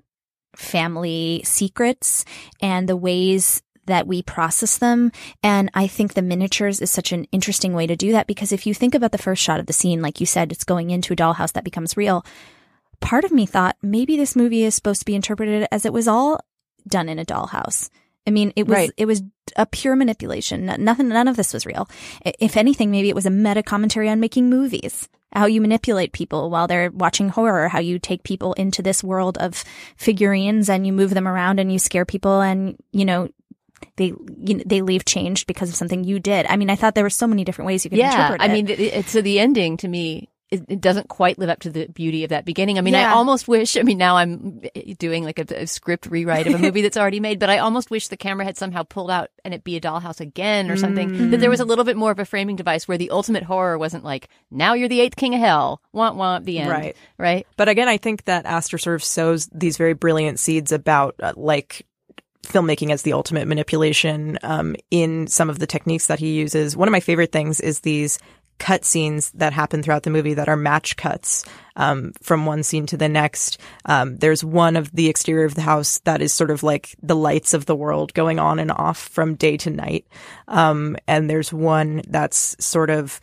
family secrets and the ways that we process them. And I think the miniatures is such an interesting way to do that, because if you think about the first shot of the scene, like you said, it's going into a dollhouse that becomes real. Part of me thought maybe this movie is supposed to be interpreted as it was all done in a dollhouse. I mean, it was right. it was a pure manipulation. Nothing, none of this was real. If anything, maybe it was a meta commentary on making movies, how you manipulate people while they're watching horror, how you take people into this world of figurines and you move them around and you scare people, and, you know, they you know, they leave changed because of something you did. I mean, I thought there were so many different ways you could yeah, interpret it. I mean, it, it, so the ending to me, it, it doesn't quite live up to the beauty of that beginning. I mean, Yeah. I almost wish, I mean, now I'm doing like a, a script rewrite of a movie that's already made, but I almost wish the camera had somehow pulled out and it be a dollhouse again or something, Mm. that there was a little bit more of a framing device where the ultimate horror wasn't like, now you're the eighth king of hell, womp womp, the end. Right. Right. But again, I think that Aster sort of sows these very brilliant seeds about, uh, like, filmmaking as the ultimate manipulation um, in some of the techniques that he uses. One of my favorite things is these cut scenes that happen throughout the movie that are match cuts um, from one scene to the next. Um, there's one of the exterior of the house that is sort of like the lights of the world going on and off from day to night. Um, and there's one that's sort of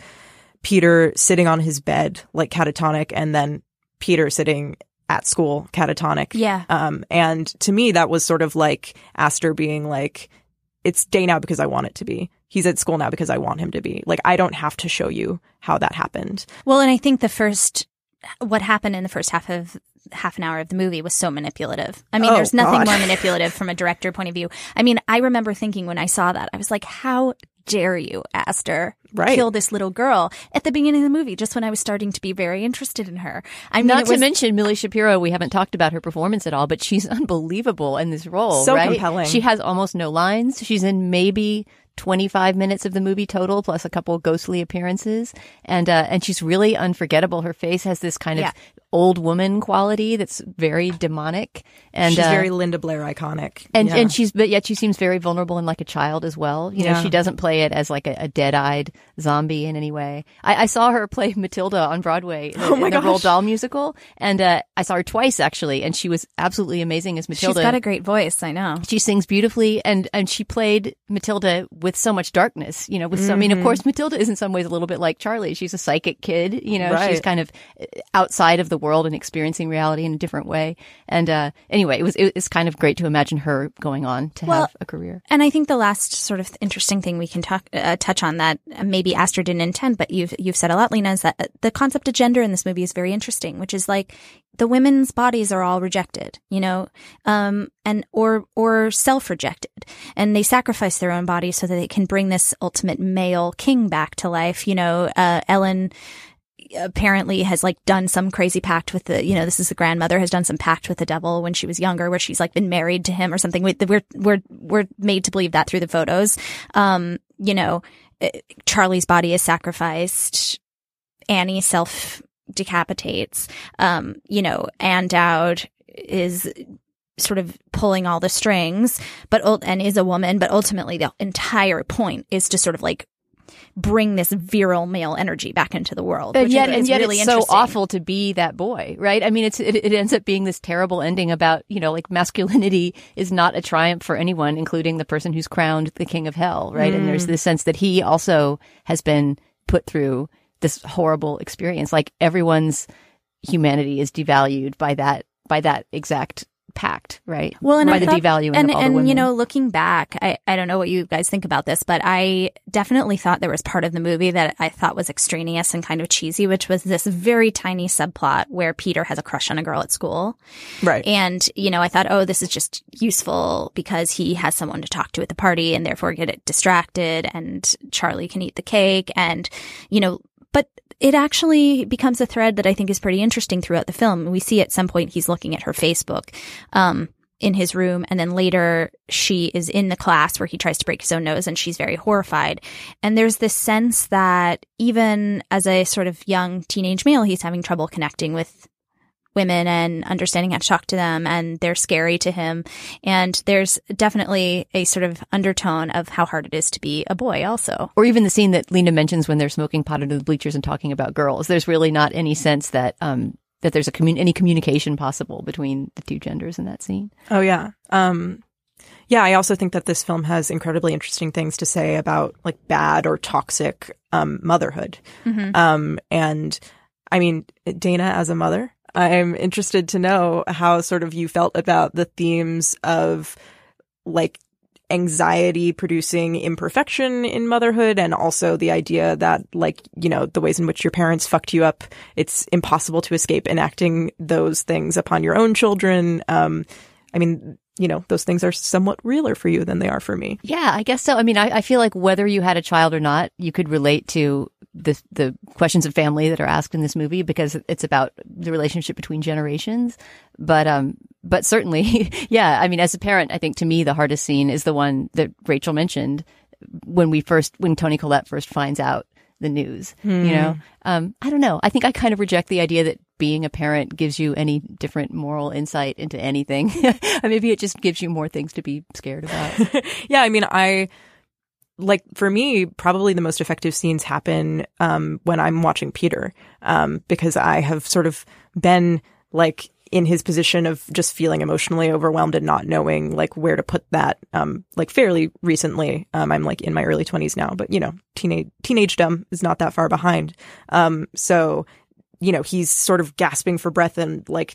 Peter sitting on his bed, like catatonic, and then Peter sitting at school, catatonic. Yeah. Um, and to me, that was sort of like Aster being like, it's day now because I want it to be. He's at school now because I want him to be. Like, I don't have to show you how that happened. Well, and I think the first, what happened in the first half of half an hour of the movie was so manipulative. I mean, Oh, there's nothing God. more manipulative from a director point of view. I mean, I remember thinking when I saw that, I was like, how dare you, Aster, Right. kill this little girl at the beginning of the movie, just when I was starting to be very interested in her. I mean, Not it to was, mention Millie Shapiro. We haven't talked about her performance at all, but she's unbelievable in this role. So right? compelling. She has almost no lines. She's in maybe twenty-five minutes of the movie total, plus a couple of ghostly appearances, and uh, and she's really unforgettable. Her face has this kind of Yeah. old woman quality that's very demonic, and She's uh, very Linda Blair iconic. and Yeah. and she's but yet she seems very vulnerable and like a child as well. You know, Yeah. she doesn't play it as like a, a dead-eyed zombie in any way. I, I saw her play Matilda on Broadway in, Oh my in the Roald gosh. Dahl musical, and uh, I saw her twice actually, and she was absolutely amazing as Matilda. she's got a great voice, I know. She sings beautifully, and and she played Matilda with so much darkness. You know, with some, I mean, of course, Matilda is in some ways a little bit like Charlie. She's a psychic kid. You know, Right. she's kind of outside of the world and experiencing reality in a different way. And uh, anyway, it was it, it's kind of great to imagine her going on to Well, have a career. And I think the last sort of interesting thing we can talk, uh, touch on that maybe Aster didn't intend, but you've you've said a lot, Lena, is that the concept of gender in this movie is very interesting, which is like the women's bodies are all rejected, you know, um, and or or self-rejected, and they sacrifice their own bodies so that they can bring this ultimate male king back to life. You know, uh, Ellen apparently has like done some crazy pact with the, you know, this is the grandmother has done some pact with the devil when she was younger, where she's like been married to him or something. We- We're we're we're made to believe that through the photos. Um, you know, uh, Charlie's body is sacrificed. Annie self decapitates. Um, you know, Anne Dowd is sort of pulling all the strings, but ul- and is a woman, but ultimately the entire point is to sort of like bring this virile male energy back into the world. And which yet, I think and is yet really it's so interesting. awful to be that boy, right? I mean, it's it, it ends up being this terrible ending about, you know, like masculinity is not a triumph for anyone, including the person who's crowned the king of hell, right? Mm. And there's this sense that he also has been put through this horrible experience. Like everyone's humanity is devalued by that by that exact pact, right? Well, and by I the thought- devaluing and, of all and the women. you know, looking back, I, I don't know what you guys think about this, but I definitely thought there was part of the movie that I thought was extraneous and kind of cheesy, which was this very tiny subplot where Peter has a crush on a girl at school. Right. And, you know, I thought, oh, this is just useful because he has someone to talk to at the party and therefore get it distracted, and Charlie can eat the cake, and, you know, but it actually becomes a thread that I think is pretty interesting throughout the film. We see at some point he's looking at her Facebook um, in his room, and then later she is in the class where he tries to break his own nose, and she's very horrified. And there's this sense that even as a sort of young teenage male, he's having trouble connecting with women and understanding how to talk to them, and they're scary to him. And there's definitely a sort of undertone of how hard it is to be a boy also. Or even the scene that Lena mentions when they're smoking pot under the bleachers and talking about girls. There's really not any sense that um, that there's a commun- any communication possible between the two genders in that scene. Oh, yeah. Um, yeah, I also think that this film has incredibly interesting things to say about like bad or toxic um, motherhood. Mm-hmm. Um, and I mean, Dana, as a mother, I'm interested to know how sort of you felt about the themes of like anxiety producing imperfection in motherhood, and also the idea that like, you know, the ways in which your parents fucked you up, it's impossible to escape enacting those things upon your own children. Um, I mean, you know, those things are somewhat realer for you than they are for me. Yeah, I guess so. I mean, I, I feel like whether you had a child or not, you could relate to the the questions of family that are asked in this movie, because it's about the relationship between generations. But um, but certainly, yeah. I mean, as a parent, I think to me the hardest scene is the one that Rachel mentioned when we first when Toni Collette first finds out the news. Hmm. You know, um, I don't know. I think I kind of reject the idea that being a parent gives you any different moral insight into anything. Maybe it just gives you more things to be scared about. Yeah, I mean, I like for me, probably the most effective scenes happen um, when I'm watching Peter, um, because I have sort of been like in his position of just feeling emotionally overwhelmed and not knowing like where to put that. Um, like fairly recently, um, I'm like in my early twenties now, but you know, teenage teenagedom is not that far behind. Um, so you know, he's sort of gasping for breath and like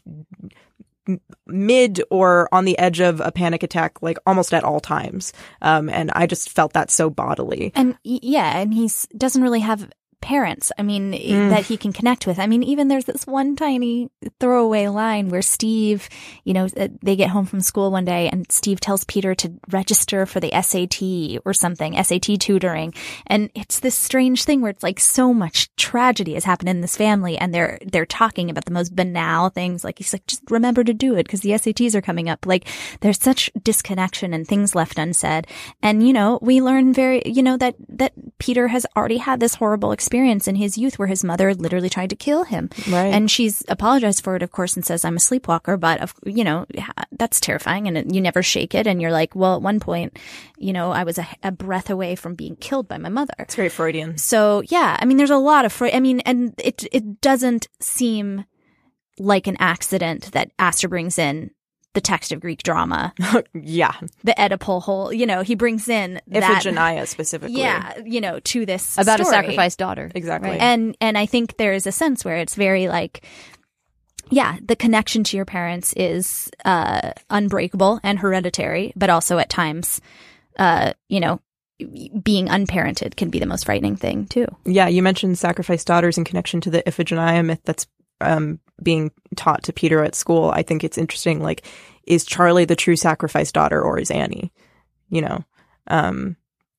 mid or on the edge of a panic attack, like almost at all times. Um, and I just felt that so bodily. And yeah, and he's doesn't really have parents, I mean, mm. that he can connect with. I mean, even there's this one tiny throwaway line where Steve, you know, they get home from school one day and Steve tells Peter to register for the S A T or something, S A T tutoring. And it's this strange thing where it's like so much tragedy has happened in this family and they're, they're talking about the most banal things. Like he's like, just remember to do it because the S A Ts are coming up. Like there's such disconnection and things left unsaid. And, you know, we learn very, you know, that, that Peter has already had this horrible experience experience in his youth where his mother literally tried to kill him. Right. And she's apologized for it, of course, and says, I'm a sleepwalker, but, of, you know, that's terrifying and you never shake it. And you're like, well, at one point, you know, I was a, a breath away from being killed by my mother. It's very Freudian. So, yeah, I mean, there's a lot of Freud. I mean, and it, it doesn't seem like an accident that Aster brings in the text of Greek drama. Yeah. The Oedipal whole, you know, he brings in that. Iphigenia specifically. Yeah, you know, to this About story. a sacrificed daughter. Exactly. Right. And, and I think there is a sense where it's very like, yeah, the connection to your parents is uh, unbreakable and hereditary, but also at times, uh, you know, being unparented can be the most frightening thing too. Yeah, you mentioned sacrificed daughters in connection to the Iphigenia myth that's um, being taught to Peter at school. I think it's interesting, like, is Charlie the true sacrificed daughter or is Annie? You know? Um,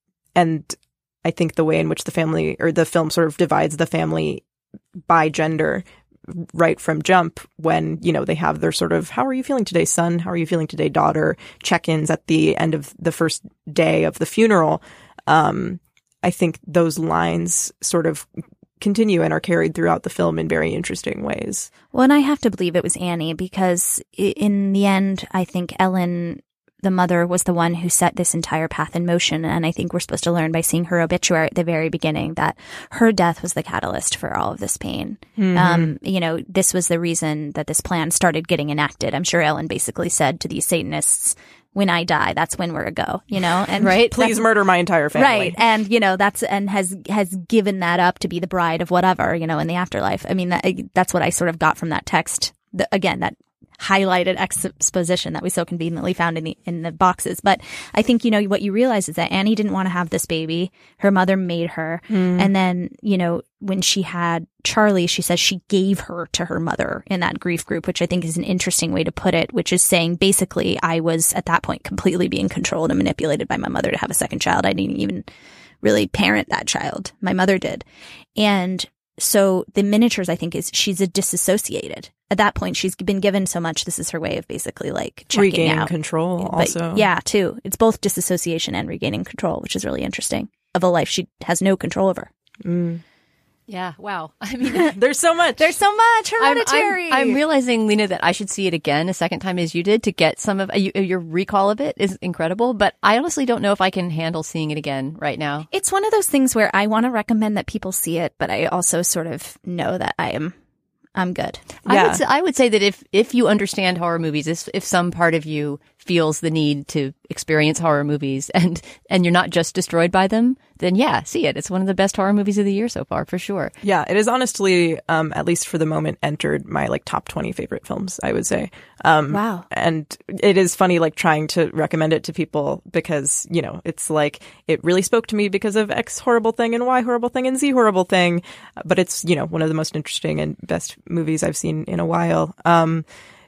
and I think the way in which the family or the film sort of divides the family by gender right from jump when, you know, they have their sort of, how are you feeling today, son? How are you feeling today, daughter? Check-ins at the end of the first day of the funeral. Um, I think those lines sort of continue and are carried throughout the film in very interesting ways. Well, and I have to believe it was Annie because in the end, I think Ellen, the mother, was the one who set this entire path in motion. And I think we're supposed to learn by seeing her obituary at the very beginning that her death was the catalyst for all of this pain. Mm-hmm. Um, you know, this was the reason that this plan started getting enacted. I'm sure Ellen basically said to these Satanists, when I die, that's when we're a go, you know, and right. Please murder my entire family. Right. And, you know, that's, and has, has given that up to be the bride of whatever, you know, in the afterlife. I mean, that, that's what I sort of got from that text. The, again, that highlighted exposition that we so conveniently found in the, in the boxes. But I think, you know, what you realize is that Annie didn't want to have this baby. Her mother made her. Mm. And then, you know, when she had Charlie, she says she gave her to her mother in that grief group, which I think is an interesting way to put it, which is saying basically I was at that point completely being controlled and manipulated by my mother to have a second child. I didn't even really parent that child. My mother did. And so the miniatures, I think, is she's a disassociated. At that point, she's been given so much. This is her way of basically like checking regaining out. control. But, also, yeah, too. It's both disassociation and regaining control, which is really interesting of a life she has no control over. Mm. Yeah. Wow. I mean, there's so much. There's so much. Hereditary. I'm, I'm, I'm realizing, Lena, that I should see it again a second time as you did to get some of you, your recall of it is incredible. But I honestly don't know if I can handle seeing it again right now. It's one of those things where I want to recommend that people see it, but I also sort of know that I am. I'm good. Yeah. I would say, I would say that if, if you understand horror movies, if, if some part of you feels the need to experience horror movies and, and you're not just destroyed by them, then yeah, see it. It's one of the best horror movies of the year so far, for sure. Yeah, it is honestly, um, at least for the moment, entered my like top twenty favorite films, I would say. Um, wow. And it is funny, like trying to recommend it to people because, you know, it's like, it really spoke to me because of X horrible thing and Y horrible thing and Z horrible thing. But it's, you know, one of the most interesting and best movies I've seen in a while. Um,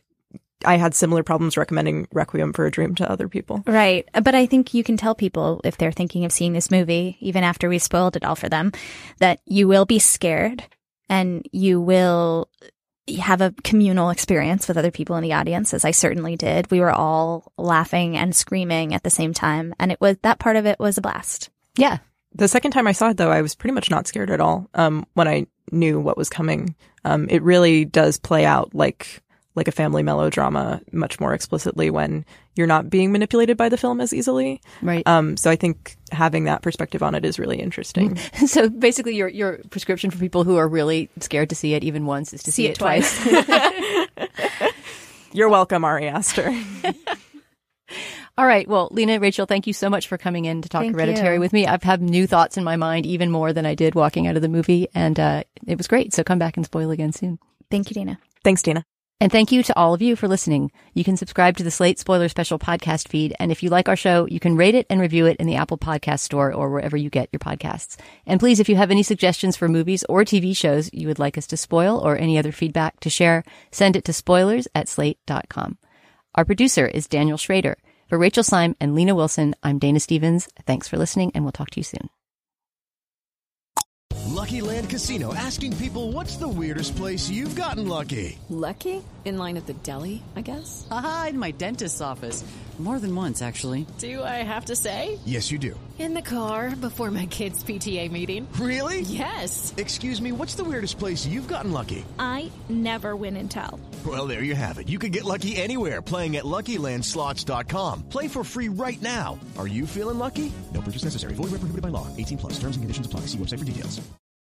I had similar problems recommending Requiem for a Dream to other people. Right. But I think you can tell people if they're thinking of seeing this movie, even after we spoiled it all for them, that you will be scared and you will have a communal experience with other people in the audience, as I certainly did. We were all laughing and screaming at the same time. And it was, that part of it was a blast. Yeah. The second time I saw it, though, I was pretty much not scared at all. Um, when I knew what was coming, um, it really does play out like, like a family melodrama much more explicitly when you're not being manipulated by the film as easily. Right. Um, so I think having that perspective on it is really interesting. So basically your your prescription for people who are really scared to see it even once is to see, see it, it twice. twice. You're welcome, Ari Aster. All right. Well, Lena, Rachel, thank you so much for coming in to talk Thank Hereditary you. with me. I've had new thoughts in my mind, even more than I did walking out of the movie. And uh, it was great. So come back and spoil again soon. Thank you, Dana. Thanks, Dana. And thank you to all of you for listening. You can subscribe to the Slate Spoiler Special podcast feed. And if you like our show, you can rate it and review it in the Apple Podcast Store or wherever you get your podcasts. And please, if you have any suggestions for movies or T V shows you would like us to spoil or any other feedback to share, send it to spoilers at slate dot com. Our producer is Daniel Schrader. For Rachel Syme and Lena Wilson, I'm Dana Stevens. Thanks for listening, and we'll talk to you soon. Lucky Land Casino, asking people, what's the weirdest place you've gotten lucky? Lucky? In line at the deli, I guess? Aha, in my dentist's office. More than once, actually. Do I have to say? Yes, you do. In the car before my kids' P T A meeting. Really? Yes. Excuse me, what's the weirdest place you've gotten lucky? I never win and tell. Well, there you have it. You can get lucky anywhere, playing at Lucky Land Slots dot com. Play for free right now. Are you feeling lucky? No purchase necessary. Void where prohibited by law. eighteen plus. Terms and conditions apply. See website for details.